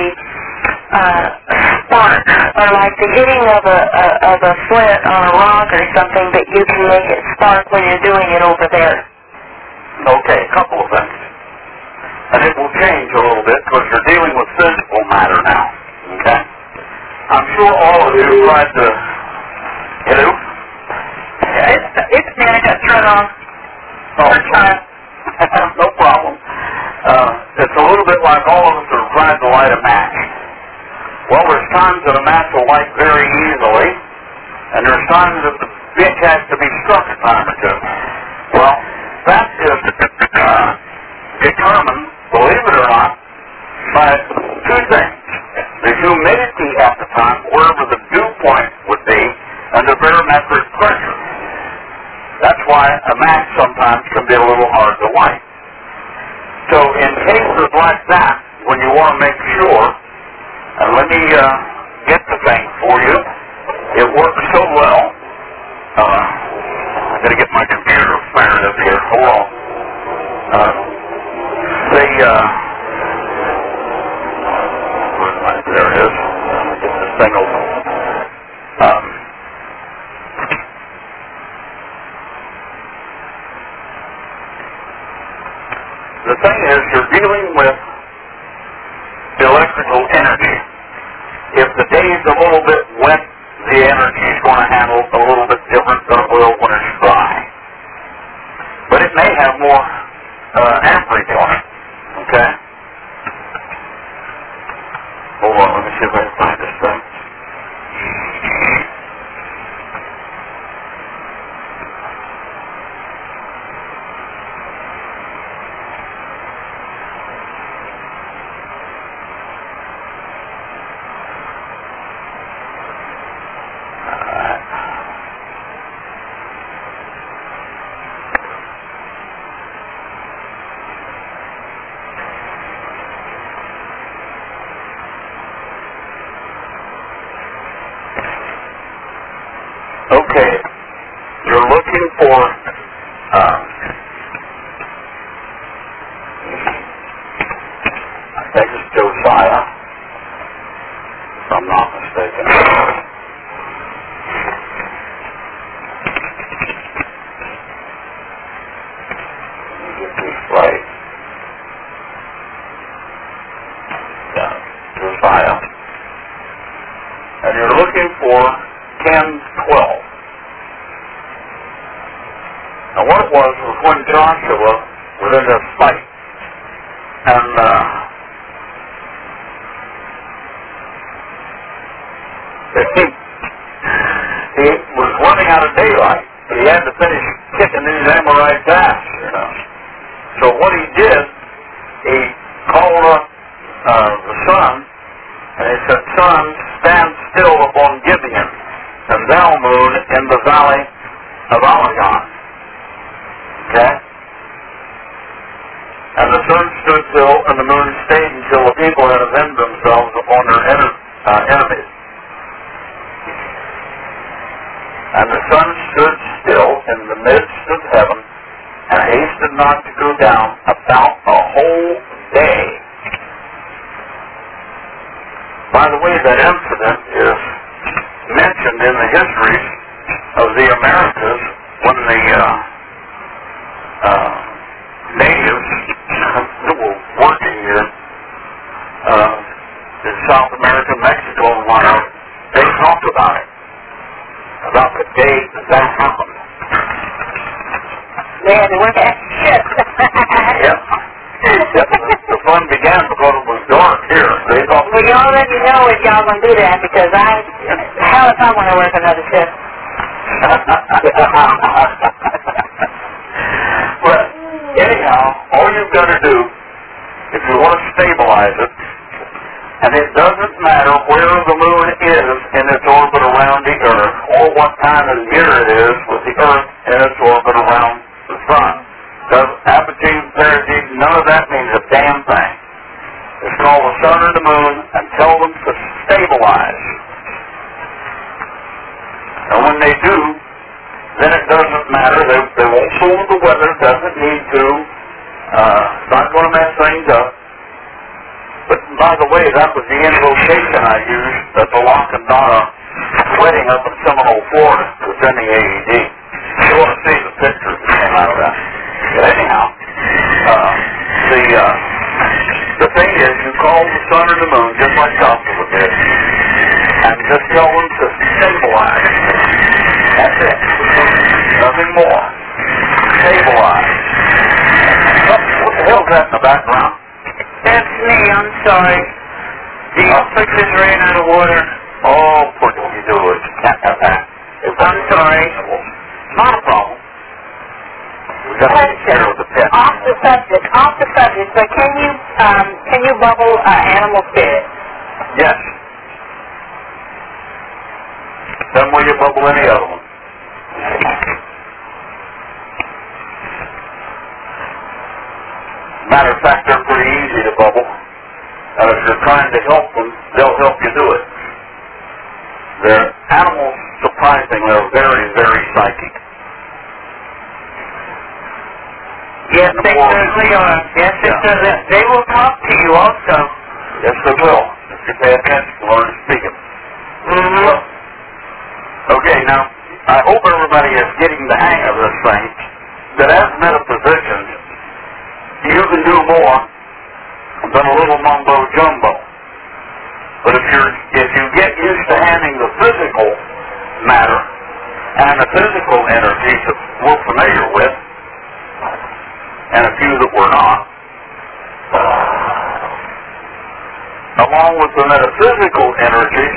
spark, or like the hitting of a flint on a rock or something, that you can make it spark when you're doing it over there? Okay, a couple of things. And it will change a little bit because you're dealing with physical matter now. Okay? I'm sure all of you tried to... Hello? It's me. I got turned on. First time. No problem. It's a little bit like all of us are trying to light a match. Well, there's times that a match will light very easily, and there's times that the bitch has to be struck a time or two. Well, that is determined, believe it or not, by two things. The humidity at the time, wherever the dew point would be, and the barometric pressure. That's why a match sometimes can be a little hard to light. So in cases like that, when you want to make sure, and let me get the thing for you, it works so well. I've got to get my computer fired up here. Hold on. There it is. Get this thing open. Okay. You're looking for I think it's Josiah, if I'm not mistaken. Let me get these right. Yeah, Josiah. And you're looking for 10:12. Now what it was when Joshua was in this fight, and he was running out of daylight, but he had to finish kicking these Amorites' ass, you know. So what he did, he called up the sun, and he said, "Sun, stand still upon Gibeon, and thou, moon, in the valley of Alagon." Okay? And the sun stood still, and the moon stayed until the people had avenged themselves upon their enemies. And the sun stood still in the midst of heaven, and hasted not to go down about a whole day. By the way, that incident is mentioned in the histories of the Americas when the natives that were working here in South America, Mexico, and whatnot, they talked about it, about the day that happened. They had to work at shit. Yep. The fun began because it was dark here. They thought, well, you already know if y'all going to do that, because hell if I want to work another shift. But anyhow, all you've got to do, if you want to stabilize it, and it doesn't matter where the moon is in its orbit around the Earth, or what time of year it is with the Earth in its orbit around the Sun. Apogee, perigee, none of that means a damn thing. Just call the sun or the moon and tell them to stabilize. And when they do, then it doesn't matter. They won't fool the weather. Doesn't need to. It's not going to mess things up. But by the way, that was the invocation I used at the Lock and Donna wedding up in Seminole, Florida. It was in the AED. You want to see the pictures that came out of that. But anyhow, the thing is, you call the sun or the moon, just like Joshua did, and just tell them to stabilize. That's it. Nothing more. Stabilize. What the hell's that in the background? That's me, I'm sorry. The office just ran out of water. Oh, what do you do? You can't have that. I'm sorry. Not a problem. We got to take care of the pet. Off the subject, but can you bubble animal spirit? Yes. Then will you bubble any other one? Matter of fact, they're pretty easy to bubble. And if you're trying to help them, they'll help you do it. Animals, surprisingly, are very, very psychic. Yes, they certainly are. Yes, they will talk to you also. Yes, they will. If you pay attention to learn to speak them. Mm-hmm. Okay, now, I hope everybody is getting the hang of this thing, that as metaphysicians, you can do more than a little mumbo-jumbo. But if you get used to handling the physical matter and the physical energies that we're familiar with, and a few that we're not, along with the metaphysical energies,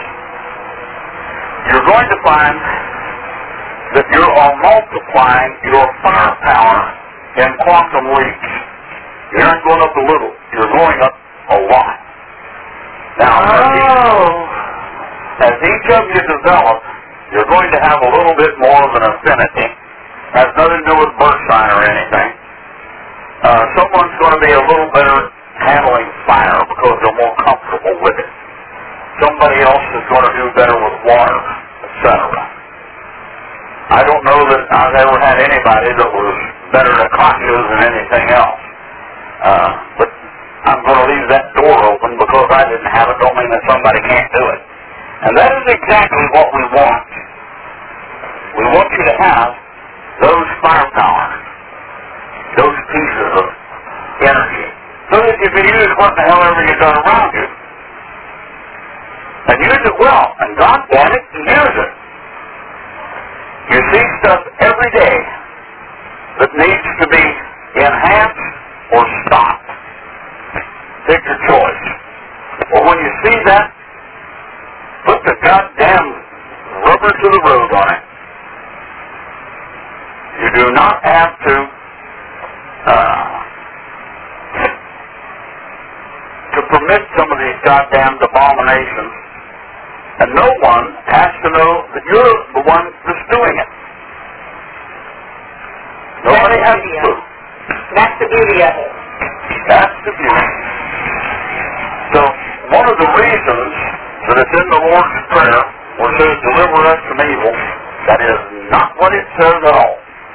you're going to find that you are multiplying your firepower in quantum leaps. You're not going up a little, you're going up a lot. Now, as each of you develop, you're going to have a little bit more of an affinity. Has nothing to do with birth sign or anything. Someone's going to be a little better handling fire because they're more comfortable with it. Somebody else is going to do better with water, etc. anybody that was better at Akasha than anything else. But I'm going to leave that door open because I didn't have it. Don't mean that somebody can't do it. And that is exactly what we want. We want you to have those firepower, those pieces of energy, so that you can use what the hell ever you got around you. And use it well. And God damn it, use it. You see stuff every day that needs to be enhanced or stopped. Take your choice. Well, when you see that, put the goddamn rubber to the road on it. You do not have to permit some of these goddamn abominations, and no one has to know that you're the one that's doing it. Nobody has to. That's the beauty of it. That's the beauty. So, one of the reasons that it's in the Lord's Prayer, where it says, deliver us from evil, that is not what it says at all.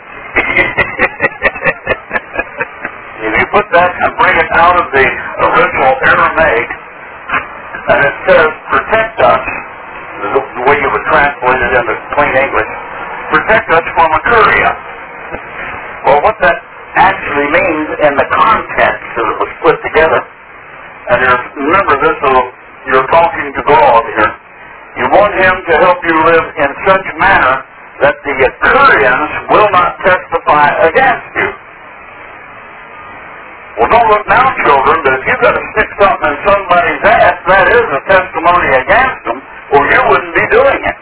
If you put that and bring it out of the original Aramaic, and it says, protect us, the way you would translate it into plain English, protect us from Akuria. Well, what that actually means in the context that it was put together, and remember this, you're talking to God here, you want Him to help you live in such manner that the Akurians will not testify against you. Well, don't look now, children, that if you've got to stick something in somebody's ass, that is a testimony against them, or you wouldn't be doing it.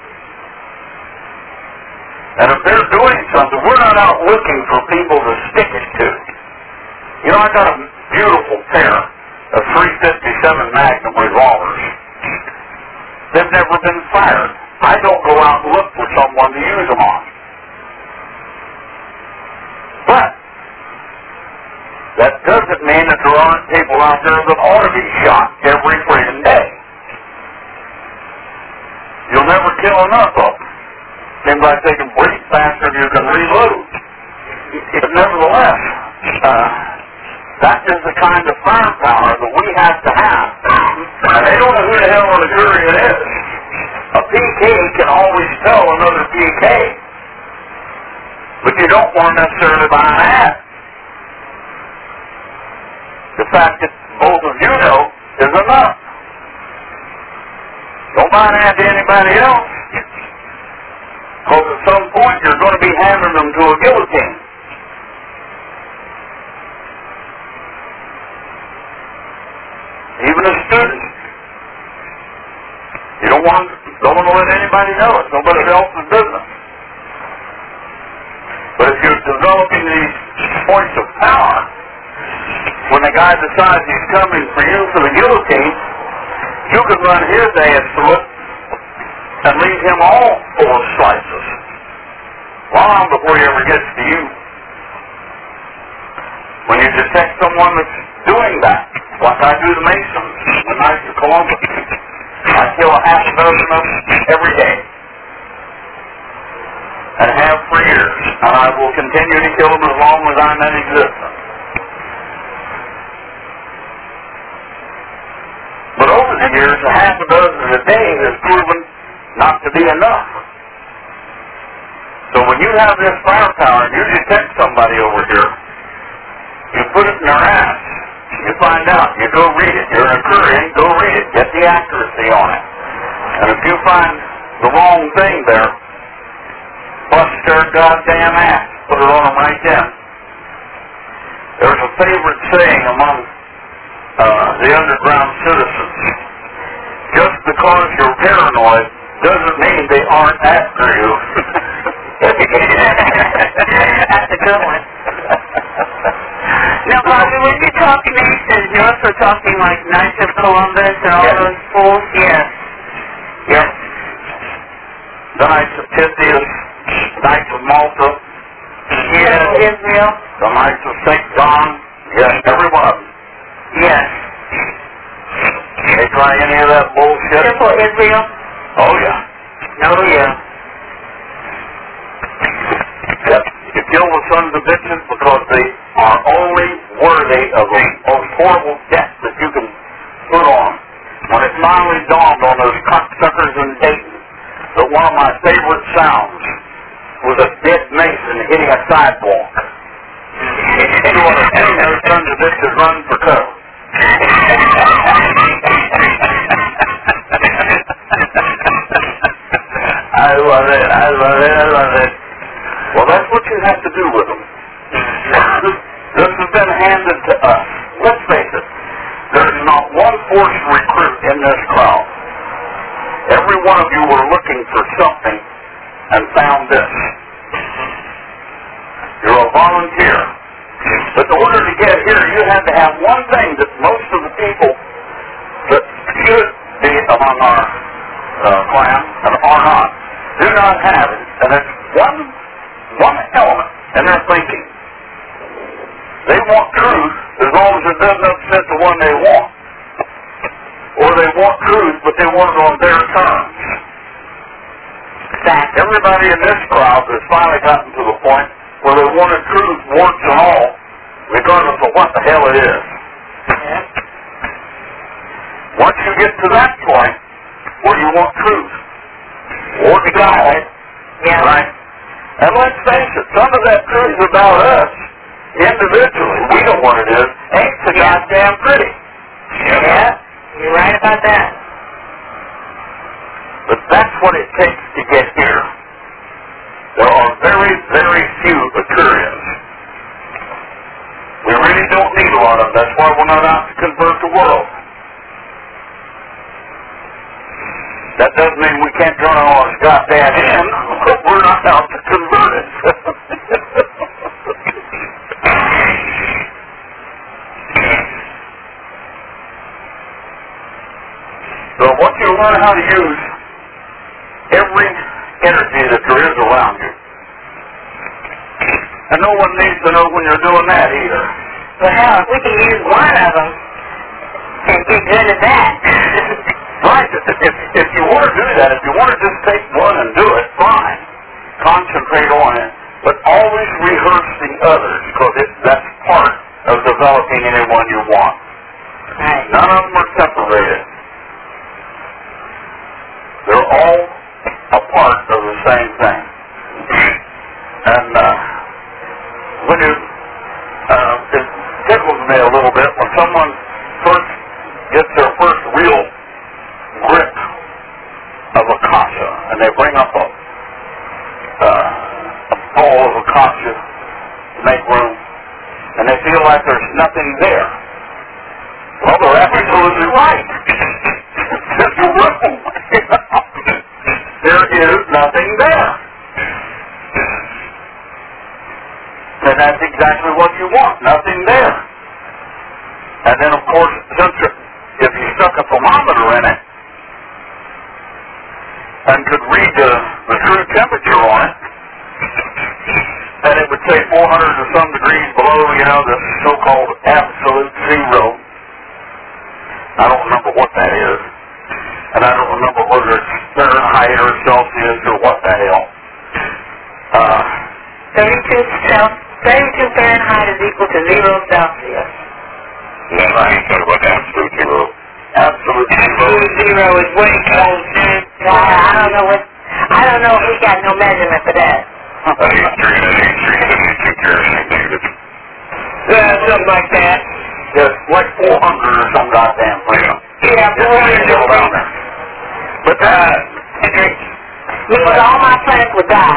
And if they're doing something, we're not out looking for people to stick it to. You know, I got a beautiful pair of .357 Magnum revolvers. They've never been fired. I don't go out and look for someone to use them on. But that doesn't mean that there aren't people out there that ought to be shot every freaking day. You'll never kill enough of them. Seems like they can breathe faster than you can reload. But nevertheless, that is the kind of firepower that we have to have. And they don't know who the hell the jury it is. A PK can always tell another PK. But you don't want to necessarily buy an ad. The fact that both of you know is enough. Don't buy an ad to anybody else. Because at some point you're going to be handing them to a guillotine. Even a student. You don't want to let anybody know. It's nobody else's business. But if you're developing these points of power, when the guy decides he's coming for you for the guillotine, you can run his ass through it and leave him all full of slices long before he ever gets to you. When you detect someone that's doing that, like I do the Masons, the Knights of Columbus, I kill a half a dozen of them every day, and have for years, and I will continue to kill them as long as I'm in existence. But over the years, a half a dozen a day has proven not to be enough. So when you have this firepower and you detect somebody over here, you put it in their ass, you find out, you go read it, you're an Aquarian, go read it, get the accuracy on it. And if you find the wrong thing there, bust their goddamn ass, put it on them right then. There's a favorite saying among the underground citizens. Just because you're paranoid doesn't mean they aren't after you. That's a good one. Now, Bobby, when you're talking nations, you're also talking like Knights of Columbus and all those fools? Yes. Yep. The Knights of Pythias, Knights of Malta. Yes. Israel. The Knights of St. John. Yes, every one of them. Yes. They try any of that bullshit? Simple Israel. Oh, yeah. Oh, yeah. Yep. You kill sons of bitches because they are only worthy of the most horrible death that you can put on. When it finally dawned on those cocksuckers in Dayton that one of my favorite sounds was a dead mason hitting a sidewalk. You want to see those sons of bitches run for cover. I love it, I love it, I love it. Well, that's what you have to do with them. This has been handed to us. Let's face it, there's not one forced recruit in this crowd. Every one of you were looking for something and found this. You're a volunteer. But in order to get here, you have to have one thing that most of the people that should be among our clan and are not, do not have it. And it's one element in their thinking. They want truth as long as it doesn't upset the one they want. Or they want truth, but they want it on their terms. Everybody in this crowd has finally gotten to the point where they wanted truth, warts and all, regardless of what the hell it is. Once you get to that point where you want truth, warts and all, right? And let's face it, some of that truth is about us individually. We know what it is. Ain't so goddamn pretty. Yeah, you're right about that. But that's what it takes to get here. There are very, very few Epicureans. We really don't need a lot of them. That's why we're not out to convert the world. That doesn't mean we can't turn all this goddamn in, but we're not out to convert it. So I want you to learn how to use every energy that there is around you. And no one needs to know when you're doing that either. Well, hell, if we can use one of them and get good at that. Right. If you want to do that, if you want to just take one and do it, fine. Concentrate on it. But always rehearse the others, because that's part of developing anyone you want. Right. None of them are separated. They're all a part of the same thing. And when you, it tickles me a little bit when someone first gets their first real grip of Akasha, and they bring up a bowl of Akasha to make room, and they feel like there's nothing there. Well, they're absolutely right. There's a room. There is nothing there. And that's exactly what you want, nothing there. And then, of course, if you stuck a thermometer in it and could read the true temperature on it, and it would say 400 or some degrees below, the so-called absolute zero. I don't remember what that is. And I don't remember whether it's Fahrenheit or Celsius or what the hell. 32 Fahrenheit is equal to 0 Celsius. Yeah, right. You talk about absolute zero. Absolute zero is way cold. I don't know if we got no measurement for that. Yeah, something like that. Just like 400 or some goddamn thing. Yeah, 400. But that means all my plants would die.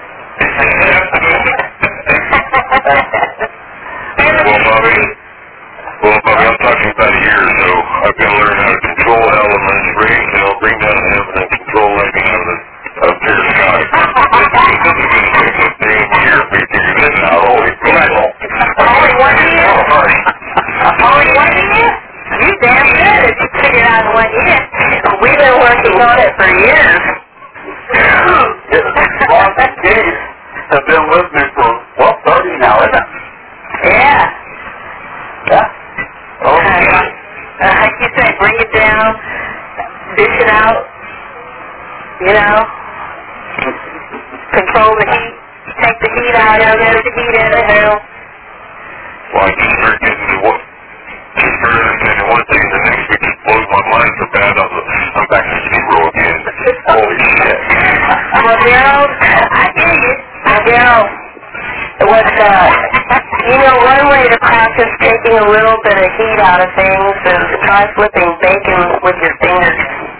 Well, Bobby, I'm talking about a year or so. I've got to learn how to control elements, raise hell, bring down heaven, and control lightning out of the clear sky. This is going to take a damn year for me to figure this out. Holy crap. Only 1 year? Only 1 year? You damn good if you figure it out in 1 year. We've been working on it for years. Mark Gates have been with me for, 30 now, isn't it? Yeah. Yeah. Like you say, bring it down, dish it out, control the heat. take the heat out of it, the heat in it, Well, I just start getting to what, just start understanding one thing, the next week just blows my mind so bad, I'm back to zero again. Holy shit. Well, Gerald, I hear you. Gerald, one way to practice taking a little bit of heat out of things is to try flipping bacon with your fingers.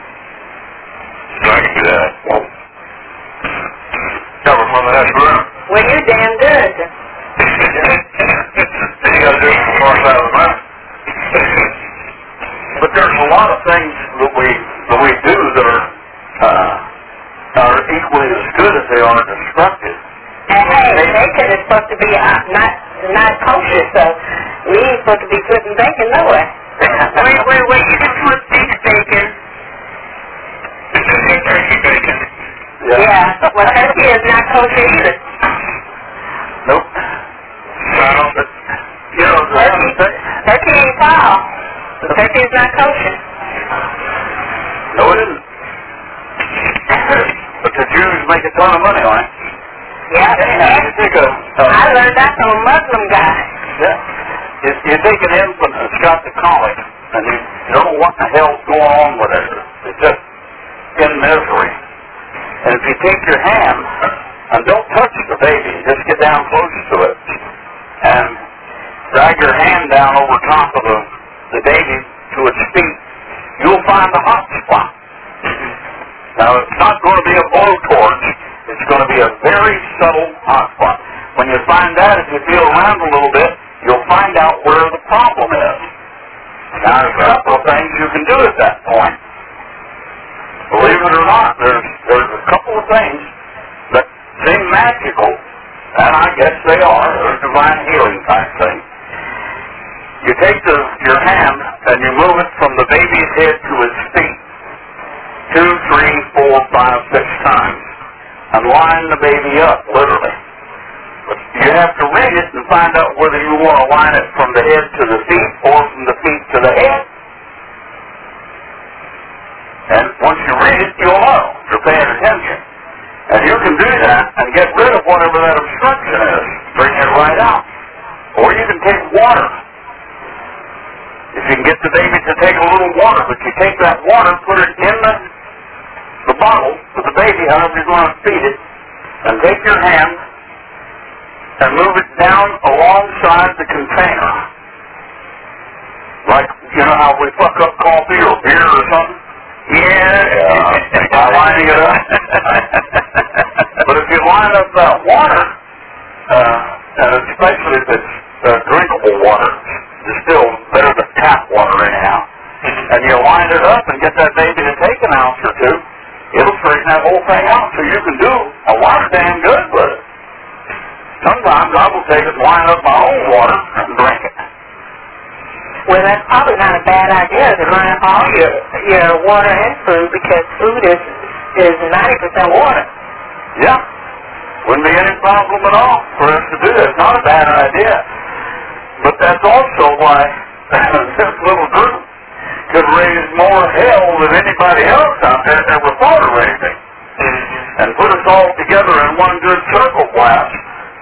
I can do that. Cover from the next room. Well, you're damn good. You gotta do it from the far side of the mouth. But there's a lot of things that we do that are equally as good as they are destructive. And hey, bacon is supposed to be not kosher, so we ain't supposed to be flipping bacon nowhere. Wait, you can flip beef bacon. Is this turkey bacon? Yeah. Well, turkey is not kosher either. Nope. Turkey ain't foul. Turkey is not kosher. No, it isn't. But the Jews make a ton of money on it. Yeah. I learned that from a Muslim guy. Yeah. If you take an infant that's got the colic, and you don't know what the hell's going on with it, it's just in misery. And if you take your hand, and don't touch the baby, just get down close to it, and drag your hand down over top of the baby to its feet, you'll find the hot spot. Now, it's not going to be a blowtorch. It's going to be a very subtle hot spot. When you find that, if you feel around a little bit, you'll find out where the problem is. Now, there's a couple of things you can do at that point. Believe it or not, there's a couple of things that seem magical, and I guess they are. They're divine healing type thing. You take your hand and you move it from the baby's head to his feet 2, 3, 4, 5, 6 times and line the baby up, literally. But you have to read it and find out whether you want to line it from the head to the feet or from the feet to the head. And once you read it, you'll know. You're paying attention. And you can do that and get rid of whatever that obstruction is. Bring it right out. Or you can take water. If you can get the baby to take a little water, but you take that water, put it in the bottle with the baby, however you're going to feed it, and take your hand and move it down alongside the container. Like, you know how we fuck up coffee or beer or something? By lining it up. But if you line up that water, and especially if it's drinkable water, distilled, better than tap water anyhow, and you line it up and get that baby to take an ounce or two, it'll straighten that whole thing out so you can do a lot of damn good with it. Sometimes I will take it and line up my own water and drink it. Well, that's probably not a bad idea to line up all your water and food, because food is 90% water. Yeah. Wouldn't be any problem at all for us to do that. It's not a bad idea. But that's also why this little group could raise more hell than anybody else out there ever thought of raising. And put us all together in one good circle blast.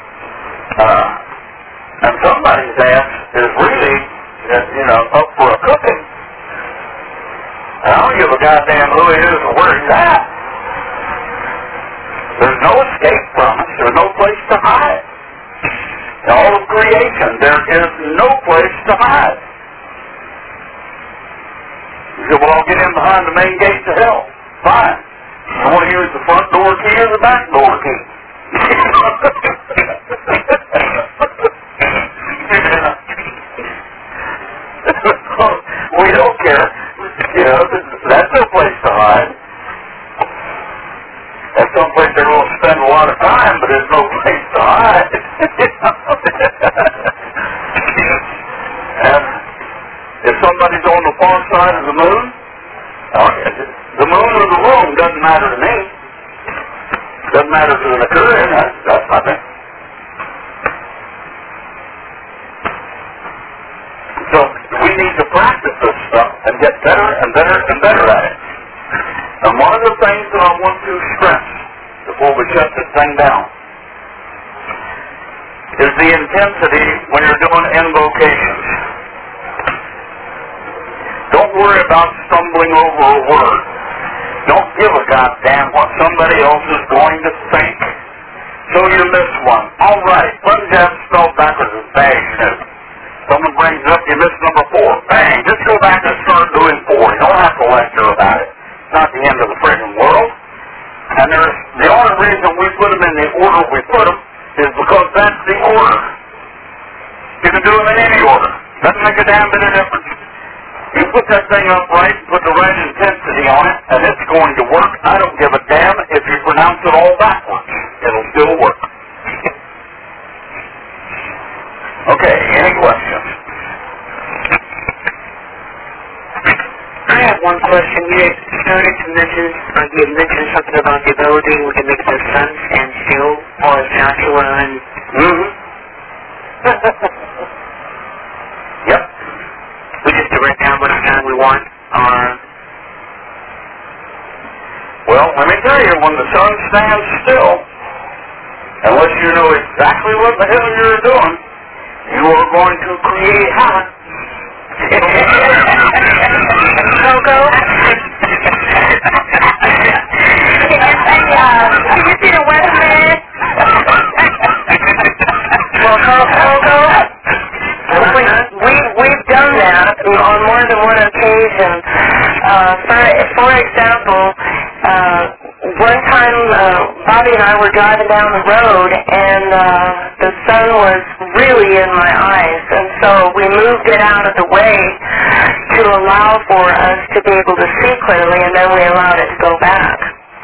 And somebody's ass is really, up for a cooking. I don't give a goddamn who he is or where he's at. There's no escape from it. There's no place to hide. In all of creation, there is no place to hide. You say, well, I'll get in behind the main gate to hell. Fine. I want to use the front door key or the back door key. We don't care. That's no place to hide. That's some place they're going to spend a lot of time, but there's no place to hide. And if somebody's on the far side of the moon or the room doesn't matter to me. Doesn't matter to the Korean. That's nothing. So we need to practice this stuff and get better and better and better at it. And one of the things that I want to stress before we shut this thing down is the intensity when you're doing invocations. Don't worry about stumbling over a word. Don't give a goddamn what somebody else is going to think. So you miss one. All right, Punjab spelled backwards is bad. Someone brings it up, you miss number 4. Bang, just go back and start doing 4. You don't have to lecture about it. It's not the end of the friggin' world. And the only reason we put them in the order we put them is because that's the order. You can do them in any order. Doesn't make a damn bit of difference. You put that thing up right, put the right intensity on it, and it's going to work. I don't give a damn if you pronounce it all backwards. It'll still work. Okay, any questions? I have one question. You started to mention, you mentioned something about the ability we can make the sun stand still, or Joshua and... Yep. We just direct down what time we want, or... Well, let me tell you, when the sun stands still, unless you know exactly what the hell you're doing, you are going to create havoc. Coco? Can you see the weatherman? Well, Coco, we've done that on more than one occasion. For example, one time Bobby and I were driving down the road, and the sun was really in my eyes, and so we moved it out of the way to allow for us to be able to see clearly, and then we allowed it to go back.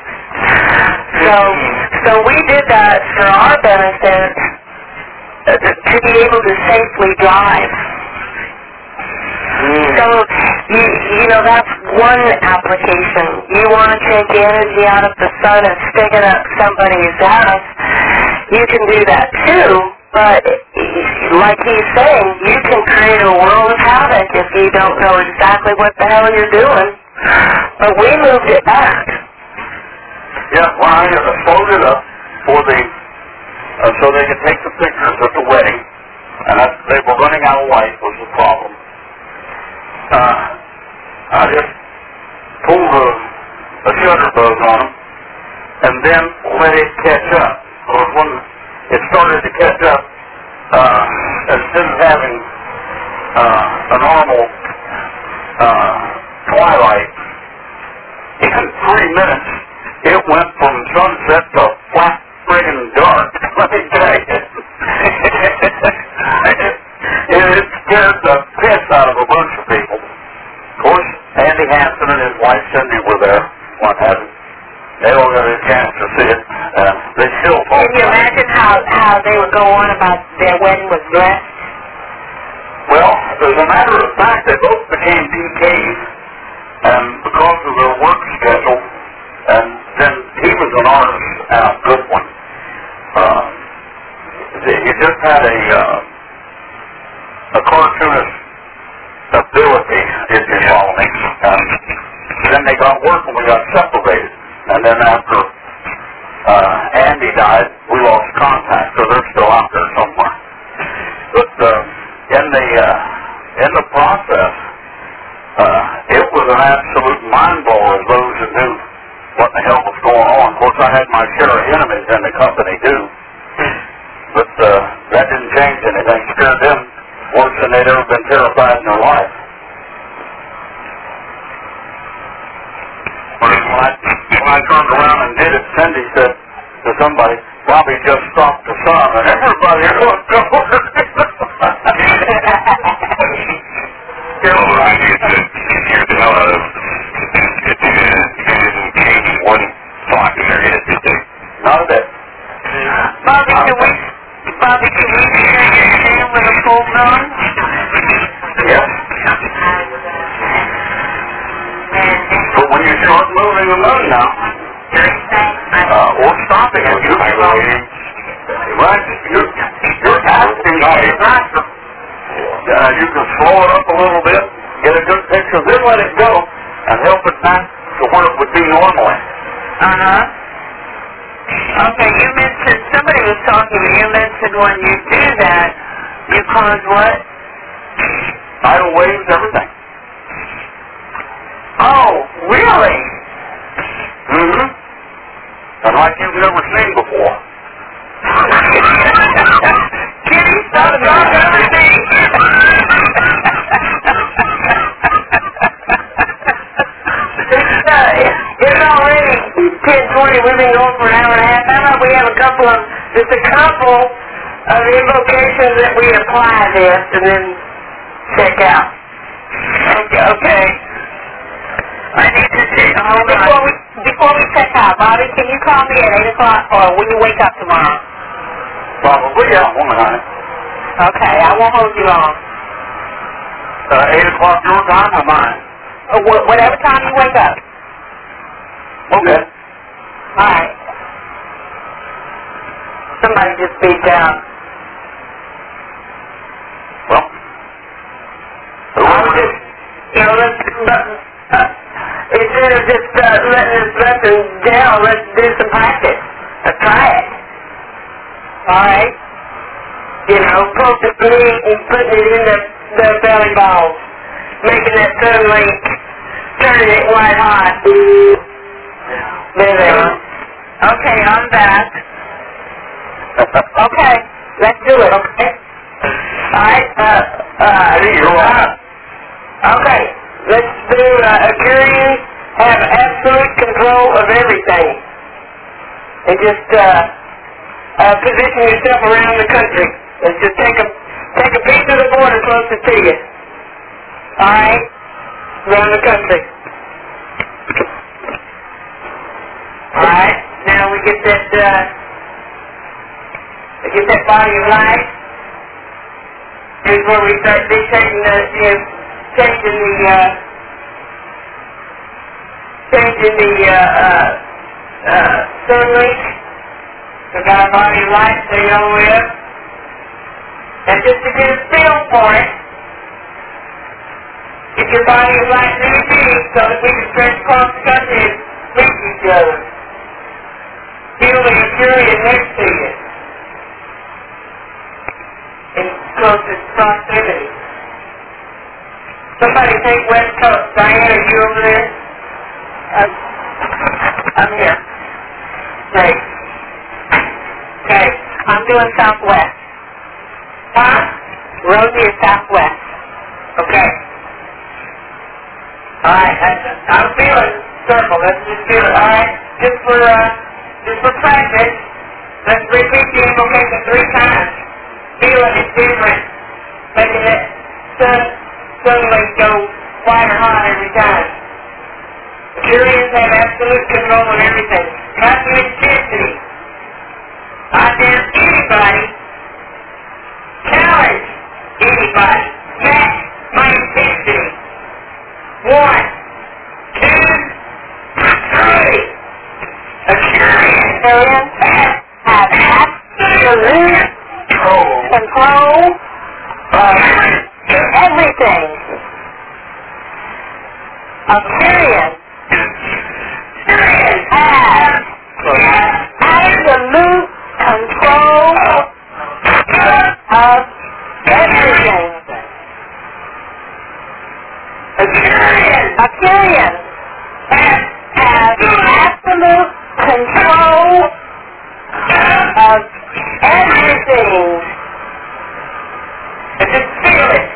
So we did that for our benefit, to be able to safely drive. So, you know, that's one application. You want to take the energy out of the sun and stick it up somebody's ass, you can do that too, but like he's saying, you can create a world of havoc if you don't know exactly what the hell you're doing. But we moved it back. Yeah, well, I slowed it up for the, so they could take the pictures at the wedding, and they were running out of light was the problem. I just pulled a shutter buzz on them, and then let it catch up. Because when it started to catch up, instead of having a normal twilight, in 3 minutes, it went from sunset to flat friggin' dark. Let me tell you. It scared the piss out of a bunch of people. Of course, Andy Hansen and his wife Cindy were there, what have you. They all got a chance to see it. They still Can you imagine how they would go on about their wedding was blessed? Well, as a matter of fact, they both became PKs, and because of their work schedule, and then he was an artist and a good one. He just had a cartoonist ability, if you follow me. Then they got work and we got separated. And then after Andy died, we lost contact, so they're still out there somewhere. But in the process, it was an absolute mind blower of those who knew what the hell was going on. Of course, I had my share of enemies in the company too. But that didn't change anything. It scared them worse than they'd ever been terrified in their life. When I turned around and did it, Cindy said to somebody, Bobby just stopped the sun, and everybody looked over. I used to hear the hell out of it didn't change one thought in their head, did they? Not a bit. Bobby, can we stand with a full moon? Yes. But when you start moving the moon now, or stopping it, you're asking faster. You can slow it up a little bit, get a good picture, then let it go, and help it back to where it would be normally. Okay, you mentioned, somebody was talking, you mentioned when you do that, Cause what? Tidal waves, everything. Oh, really? Mm-hmm. And like you've never seen before. Kitty, stop talking to me. It's already 10:20. We've been going for an hour and a half. How about we have just a couple of invocations that we apply this and then check out. Okay. I need to see. Before we check out, Bobby, can you call me at 8 o'clock or when you wake up tomorrow? Probably, yeah, woman, honey. Okay, I won't hold you long. 8 o'clock your time or mine? Whatever time you wake up. Okay. All right. Somebody just speak out. Well, instead of just letting this lesson down, let's do some practice. Let's try it. All right? Poke the meat and putting it in the belly balls. Making that sun link, turning it white hot. There they are. Okay, I'm back. Okay, let's do it, okay? All right, okay, let's do Acurians have absolute control of everything. And just position yourself around the country. Let's just take a piece of the border closest to you. All right, around the country. All right, now we get that body of light. Here's where we start dictating changing the sun link. We got a body of light, stay all the way up. And just to get a feel for it, get your body of light really big so that we can stretch across the country and reach each other. Feel the Acurian next to you in closest proximity. Somebody take West Coast. Diane, are you over there? I'm here. Great. Okay, I'm doing Southwest. Huh? Rosie is Southwest. Okay. All right, I'm feeling circle. Let's just feel it. All right, just for practice, let's repeat the invocation 3 times. Feeling it different, making that sunlight go white or hot every time. Acurians have absolute control of everything. Cosmic intensity. I dare anybody challenge anybody. Match my intensity. 1, 2, 3. Acurians have absolute control of everything. Acurians have absolute control of everything. Acurians have absolute control of everything. And just feel it.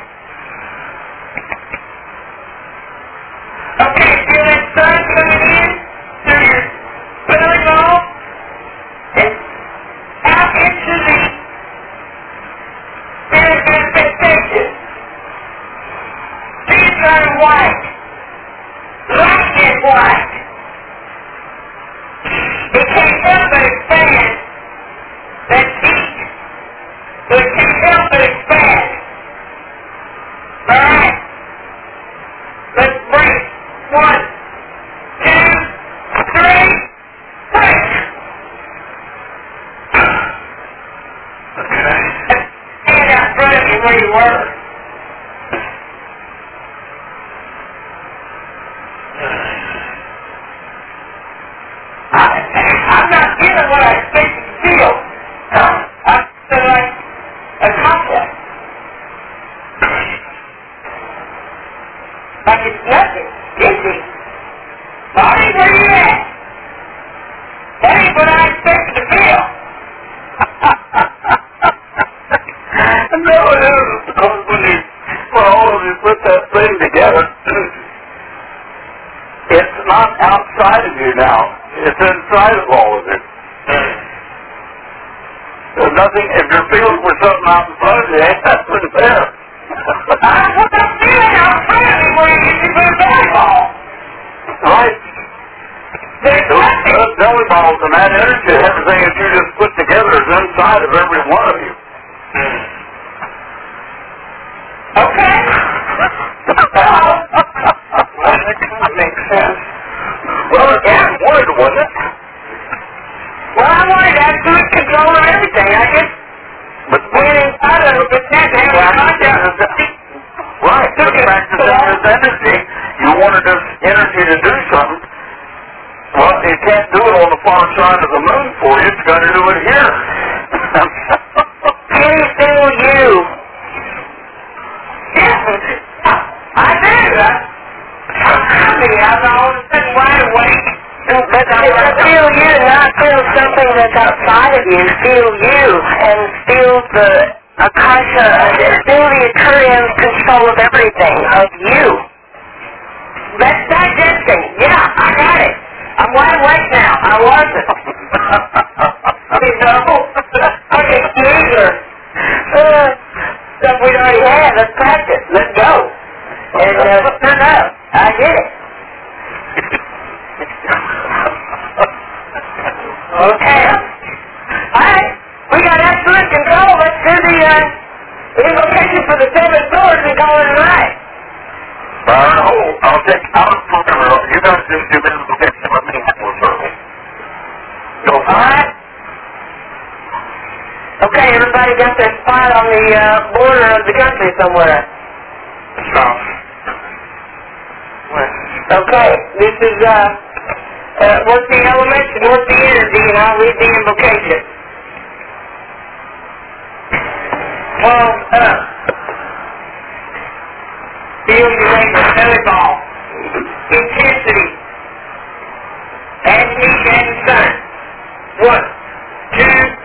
Okay, feel that sun coming in through your belly ball and out into the spirit manifestation. These are white. Light is white. It can't help but expand. That heat. So it can't help but expand. Alright. Let's break. 1, 2, 3, break. Okay. Stand out front of you where you were. I'm not feeling what I expect to feel. I feel like a concept. fuzzy. If you're feeling for something out in fuzzy, ain't nothing there. That's what I'm feeling out fuzzy when you get to the belly ball. Right. There's nothing. Those belly balls and that energy, everything that you just put together is inside of every one of you. Okay. Well, that makes sense. Well, it would, wouldn't it? Well, I wanted absolute control of everything. I just went inside of it, but that had a concept. Right. The fact that there's energy, you wanted this energy to do something. Well, it can't do it on the far side of the moon for you. It's got to do it here. Can you feel you? Yeah, I do. I'm all of a sudden wide awake. But feel you, not feel something that's outside of you. Feel you and feel the Akasha, feel the Akarian control of everything, of you. That's digesting. Yeah, I got it. I'm wide awake now. I wasn't. You know? Okay, eager. Stuff we'd already had. Let's practice. Let's go. And turn up. I get it. Okay. Alright. We got absolute control. Let's do the invocation for the 7 swords and call it a night. I'll take out forever. You guys just do the invocation. Let me have one circle. Go for it. Alright. Okay, everybody got their spot on the border of the country somewhere. Stop. Okay, this is, what's the elements and what's the energy, and I'll read the invocation. 12 up. Feel your labor, belly ball. Intensity. Add heat, add sun. 1, 2,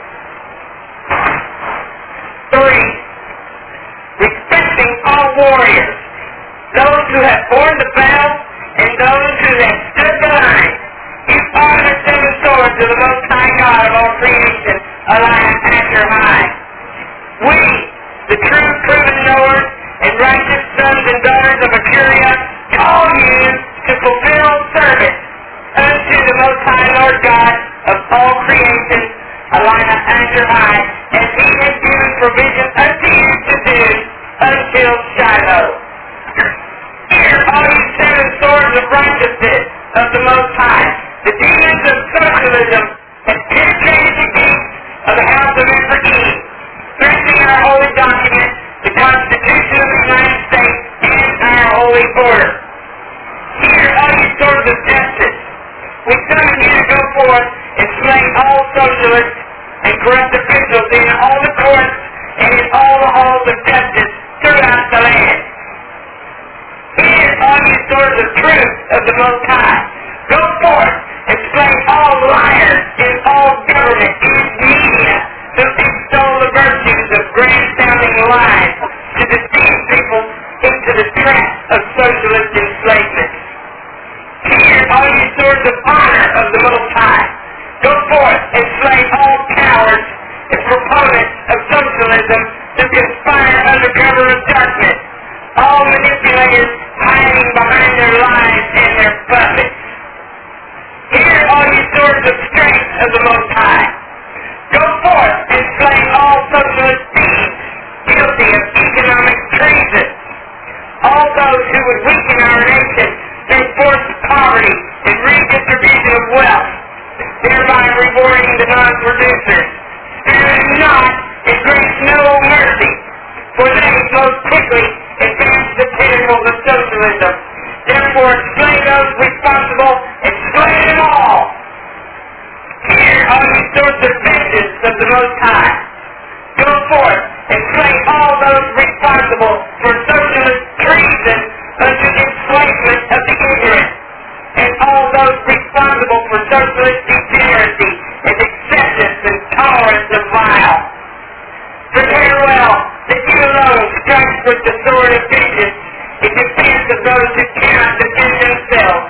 3. Respecting all warriors. Those who have borne the battle and those who have stood the line. You are the 7 swords of the Most High God of all creation, alive after high. We, the true proven knowers and righteous sons and daughters of Akuria, call you to fulfill service unto the Most High Lord God of all creation, alive after high, as he has given provision unto you to do until Shiloh. Hear, all you 7 swords of righteousness of the Most High. The demons of socialism have penetrated the gates of the house of Ephraim, threatening our holy document, the Constitution of the United States, and our holy border. Hear, all you swords of justice. We summon you to go forth and slay all socialists and corrupt officials in all the courts and in all the halls of justice throughout the land. Hear, all you swords of truth of the Most High. Go forth and slay all liars in all government and media who extol the virtues of grand-sounding lies to deceive people into the trap of socialist enslavement. Hear, all you swords of honor of the Most High. Go forth and slay all cowards and proponents of socialism who conspire under cover of darkness, all manipulators hiding behind their lies and their puppets. Hear, all you swords of strength of the Most High. Go forth and slay all socialist thieves guilty of economic treason, all those who would weaken our nation through forced poverty and redistribution of wealth, thereby rewarding the non-producers. Spare them not and grant no mercy, for they most quickly advance the pinnacles of socialism. Therefore, slay those responsible and slay them all. Hear, all you swords of vengeance of the Most High. Go forth and slay all those responsible for socialist treason unto enslavement of the ignorant, and all those responsible for socialist degeneracy and acceptance and tolerance of vile. Prepare well that you alone strike with the sword of vengeance in defense of those who cannot defend themselves.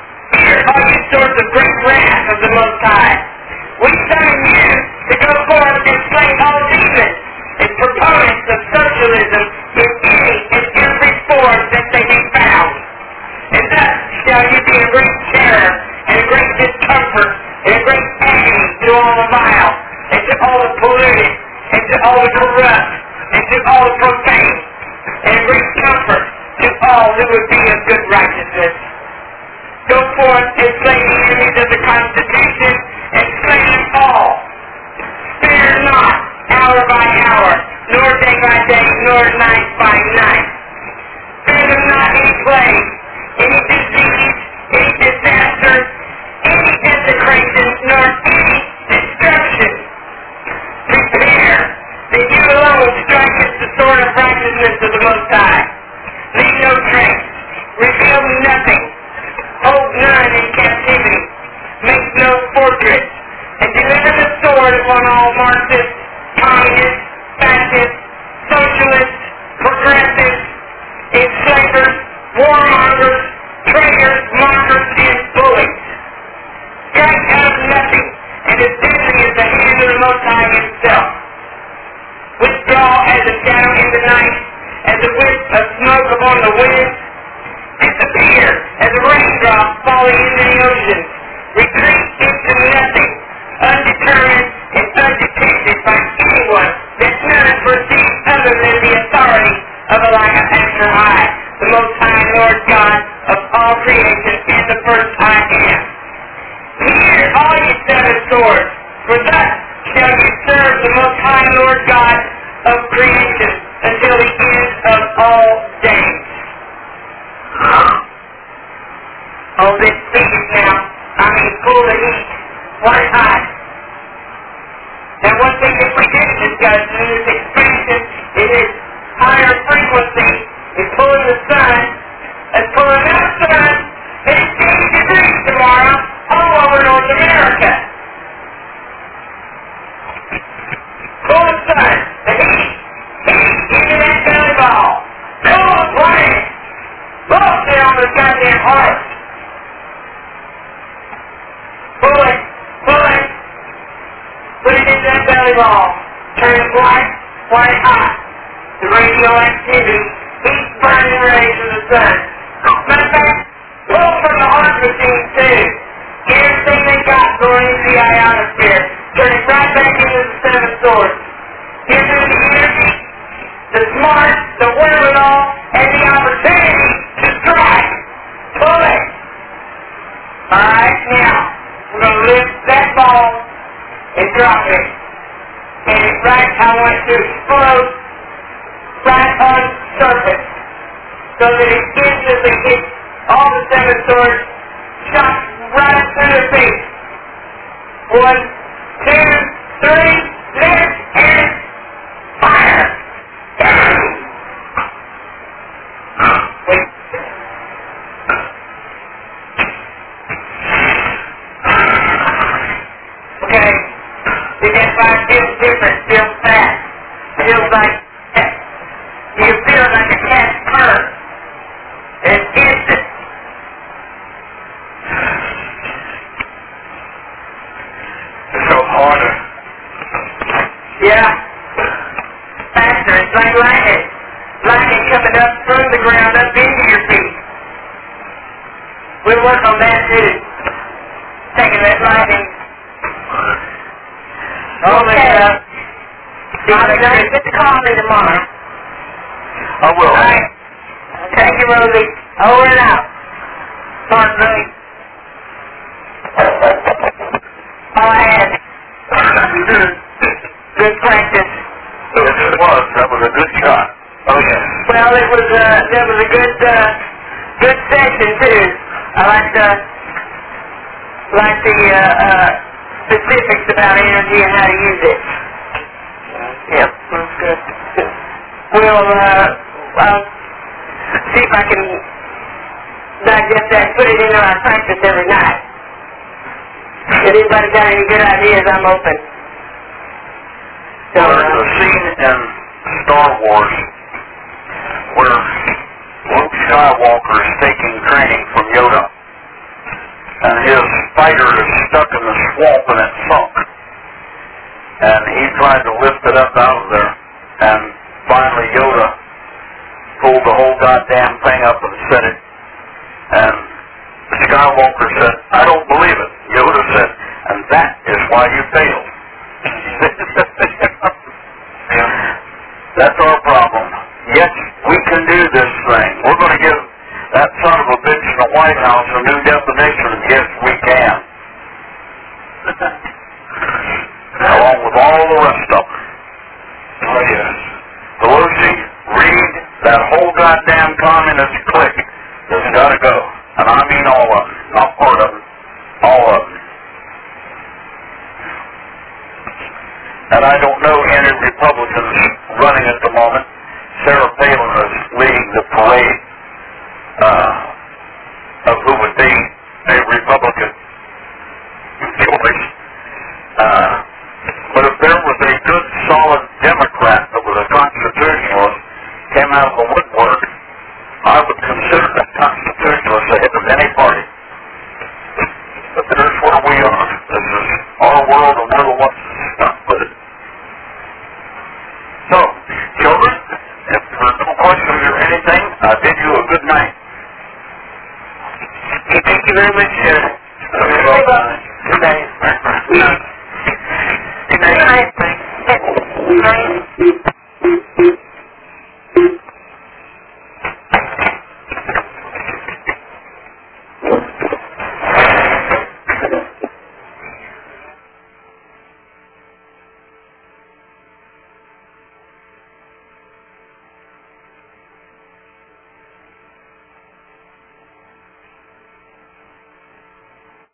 Hear, all you swords of great wrath of the Most High. We summon you to go forth polluted, and to all the corrupt, and to all the profane, and bring comfort to all who would be of good righteousness. Go forth and slay the enemies of the Constitution, and slay them all. Spare not hour by hour, nor day by day, nor night by night. Spare them not any plague, any disease, any disaster, any desecration, nor any destruction. Prepare that you alone strikest the sword of righteousness of the Most High. Leave no trace, reveal nothing, hold none in captivity, make no fortress, and deliver the sword upon all Marxists, communists, fascists, socialists, progressives, enslavers, warmongers, traitors, mockers, and bullies. Strike out of nothing, and as deadly as the hand of the Most High Himself. Withdraw as a shadow in the night, as a wisp of smoke upon the wind. Disappear as a raindrop falling into the ocean. Retreat into nothing, undetermined and undetected by anyone that none perceives other than the authority of Elijah Extra High, the Most High Lord God of all creation, and the first I am. Hear all ye seven swords, for thus shall you serve the Most High Lord God of creation until the end of all days. Oh, this speaks now. Full of heat, white hot. And one thing that we did discuss in this expansion is its higher frequency is pulling the sun and pulling out the sun, and it's 80 degrees tomorrow all over North America. Pull the sun, the heat into that belly ball. Pull the planet. Look down the goddamn heart. Pull it, put it in that belly ball, turn it white hot. The radioactivity, heat burning rays of the sun. Matter of fact, pull from the heart machine too. Get everything they got going into the ionosphere. Turn it right back into the seven swords. Give them the energy, the smart, the wherewithal, and the opportunity to strike. Pull it. Alright, now. We're going to lift that ball and drop it. And it's right, I want it to explode right on surface. So that it instantly hits all the seven swords, shot right through the face. 1, 2, 3, lift, and fire. Okay, did that fire feel different, feel fast, feels like that? Do you feel like a cat's purr? It's instant. It felt harder. Yeah. Faster, it's like lightning. Lightning coming up from the ground up into your feet. We'll work on that too. Taking that lightning. Okay. Just call me tomorrow. I will. All right. Thank you, Rosie. Over and out. Pardon me. All I had. Good practice. Yes, it was. That was a good shot. Oh, yes. Well, that was a good session too. I like the specifics about energy and how to use it. Yep, that's good. We'll I'll see if I can digest that and put it into our practice every night. If anybody got any good ideas, I'm open. So, there's a scene in Star Wars where Luke Skywalker is taking training from Yoda, and his fighter is stuck in the swamp and it's sunk. And he tried to lift it up out of there, and finally Yoda pulled the whole goddamn thing up and set it. And Skywalker said, "I don't believe it." Yoda said, "And that is why you failed." the rest of them. Oh, yes. Pelosi, Reid, that whole goddamn communist clique has got to go. And I mean all of them, not part of them, all of them. And I don't know any Republicans running at the moment. Sarah Palin is leading the parade of who would be a Republican choice. But if there was a good, solid Democrat that was a constitutionalist, came out of the woodwork, I would consider that constitutionalist ahead of any party. But there's where we are. This is our world, and we're the ones stuck with it. So, children, if there are no questions or anything, I bid you a good night. Thank you very much,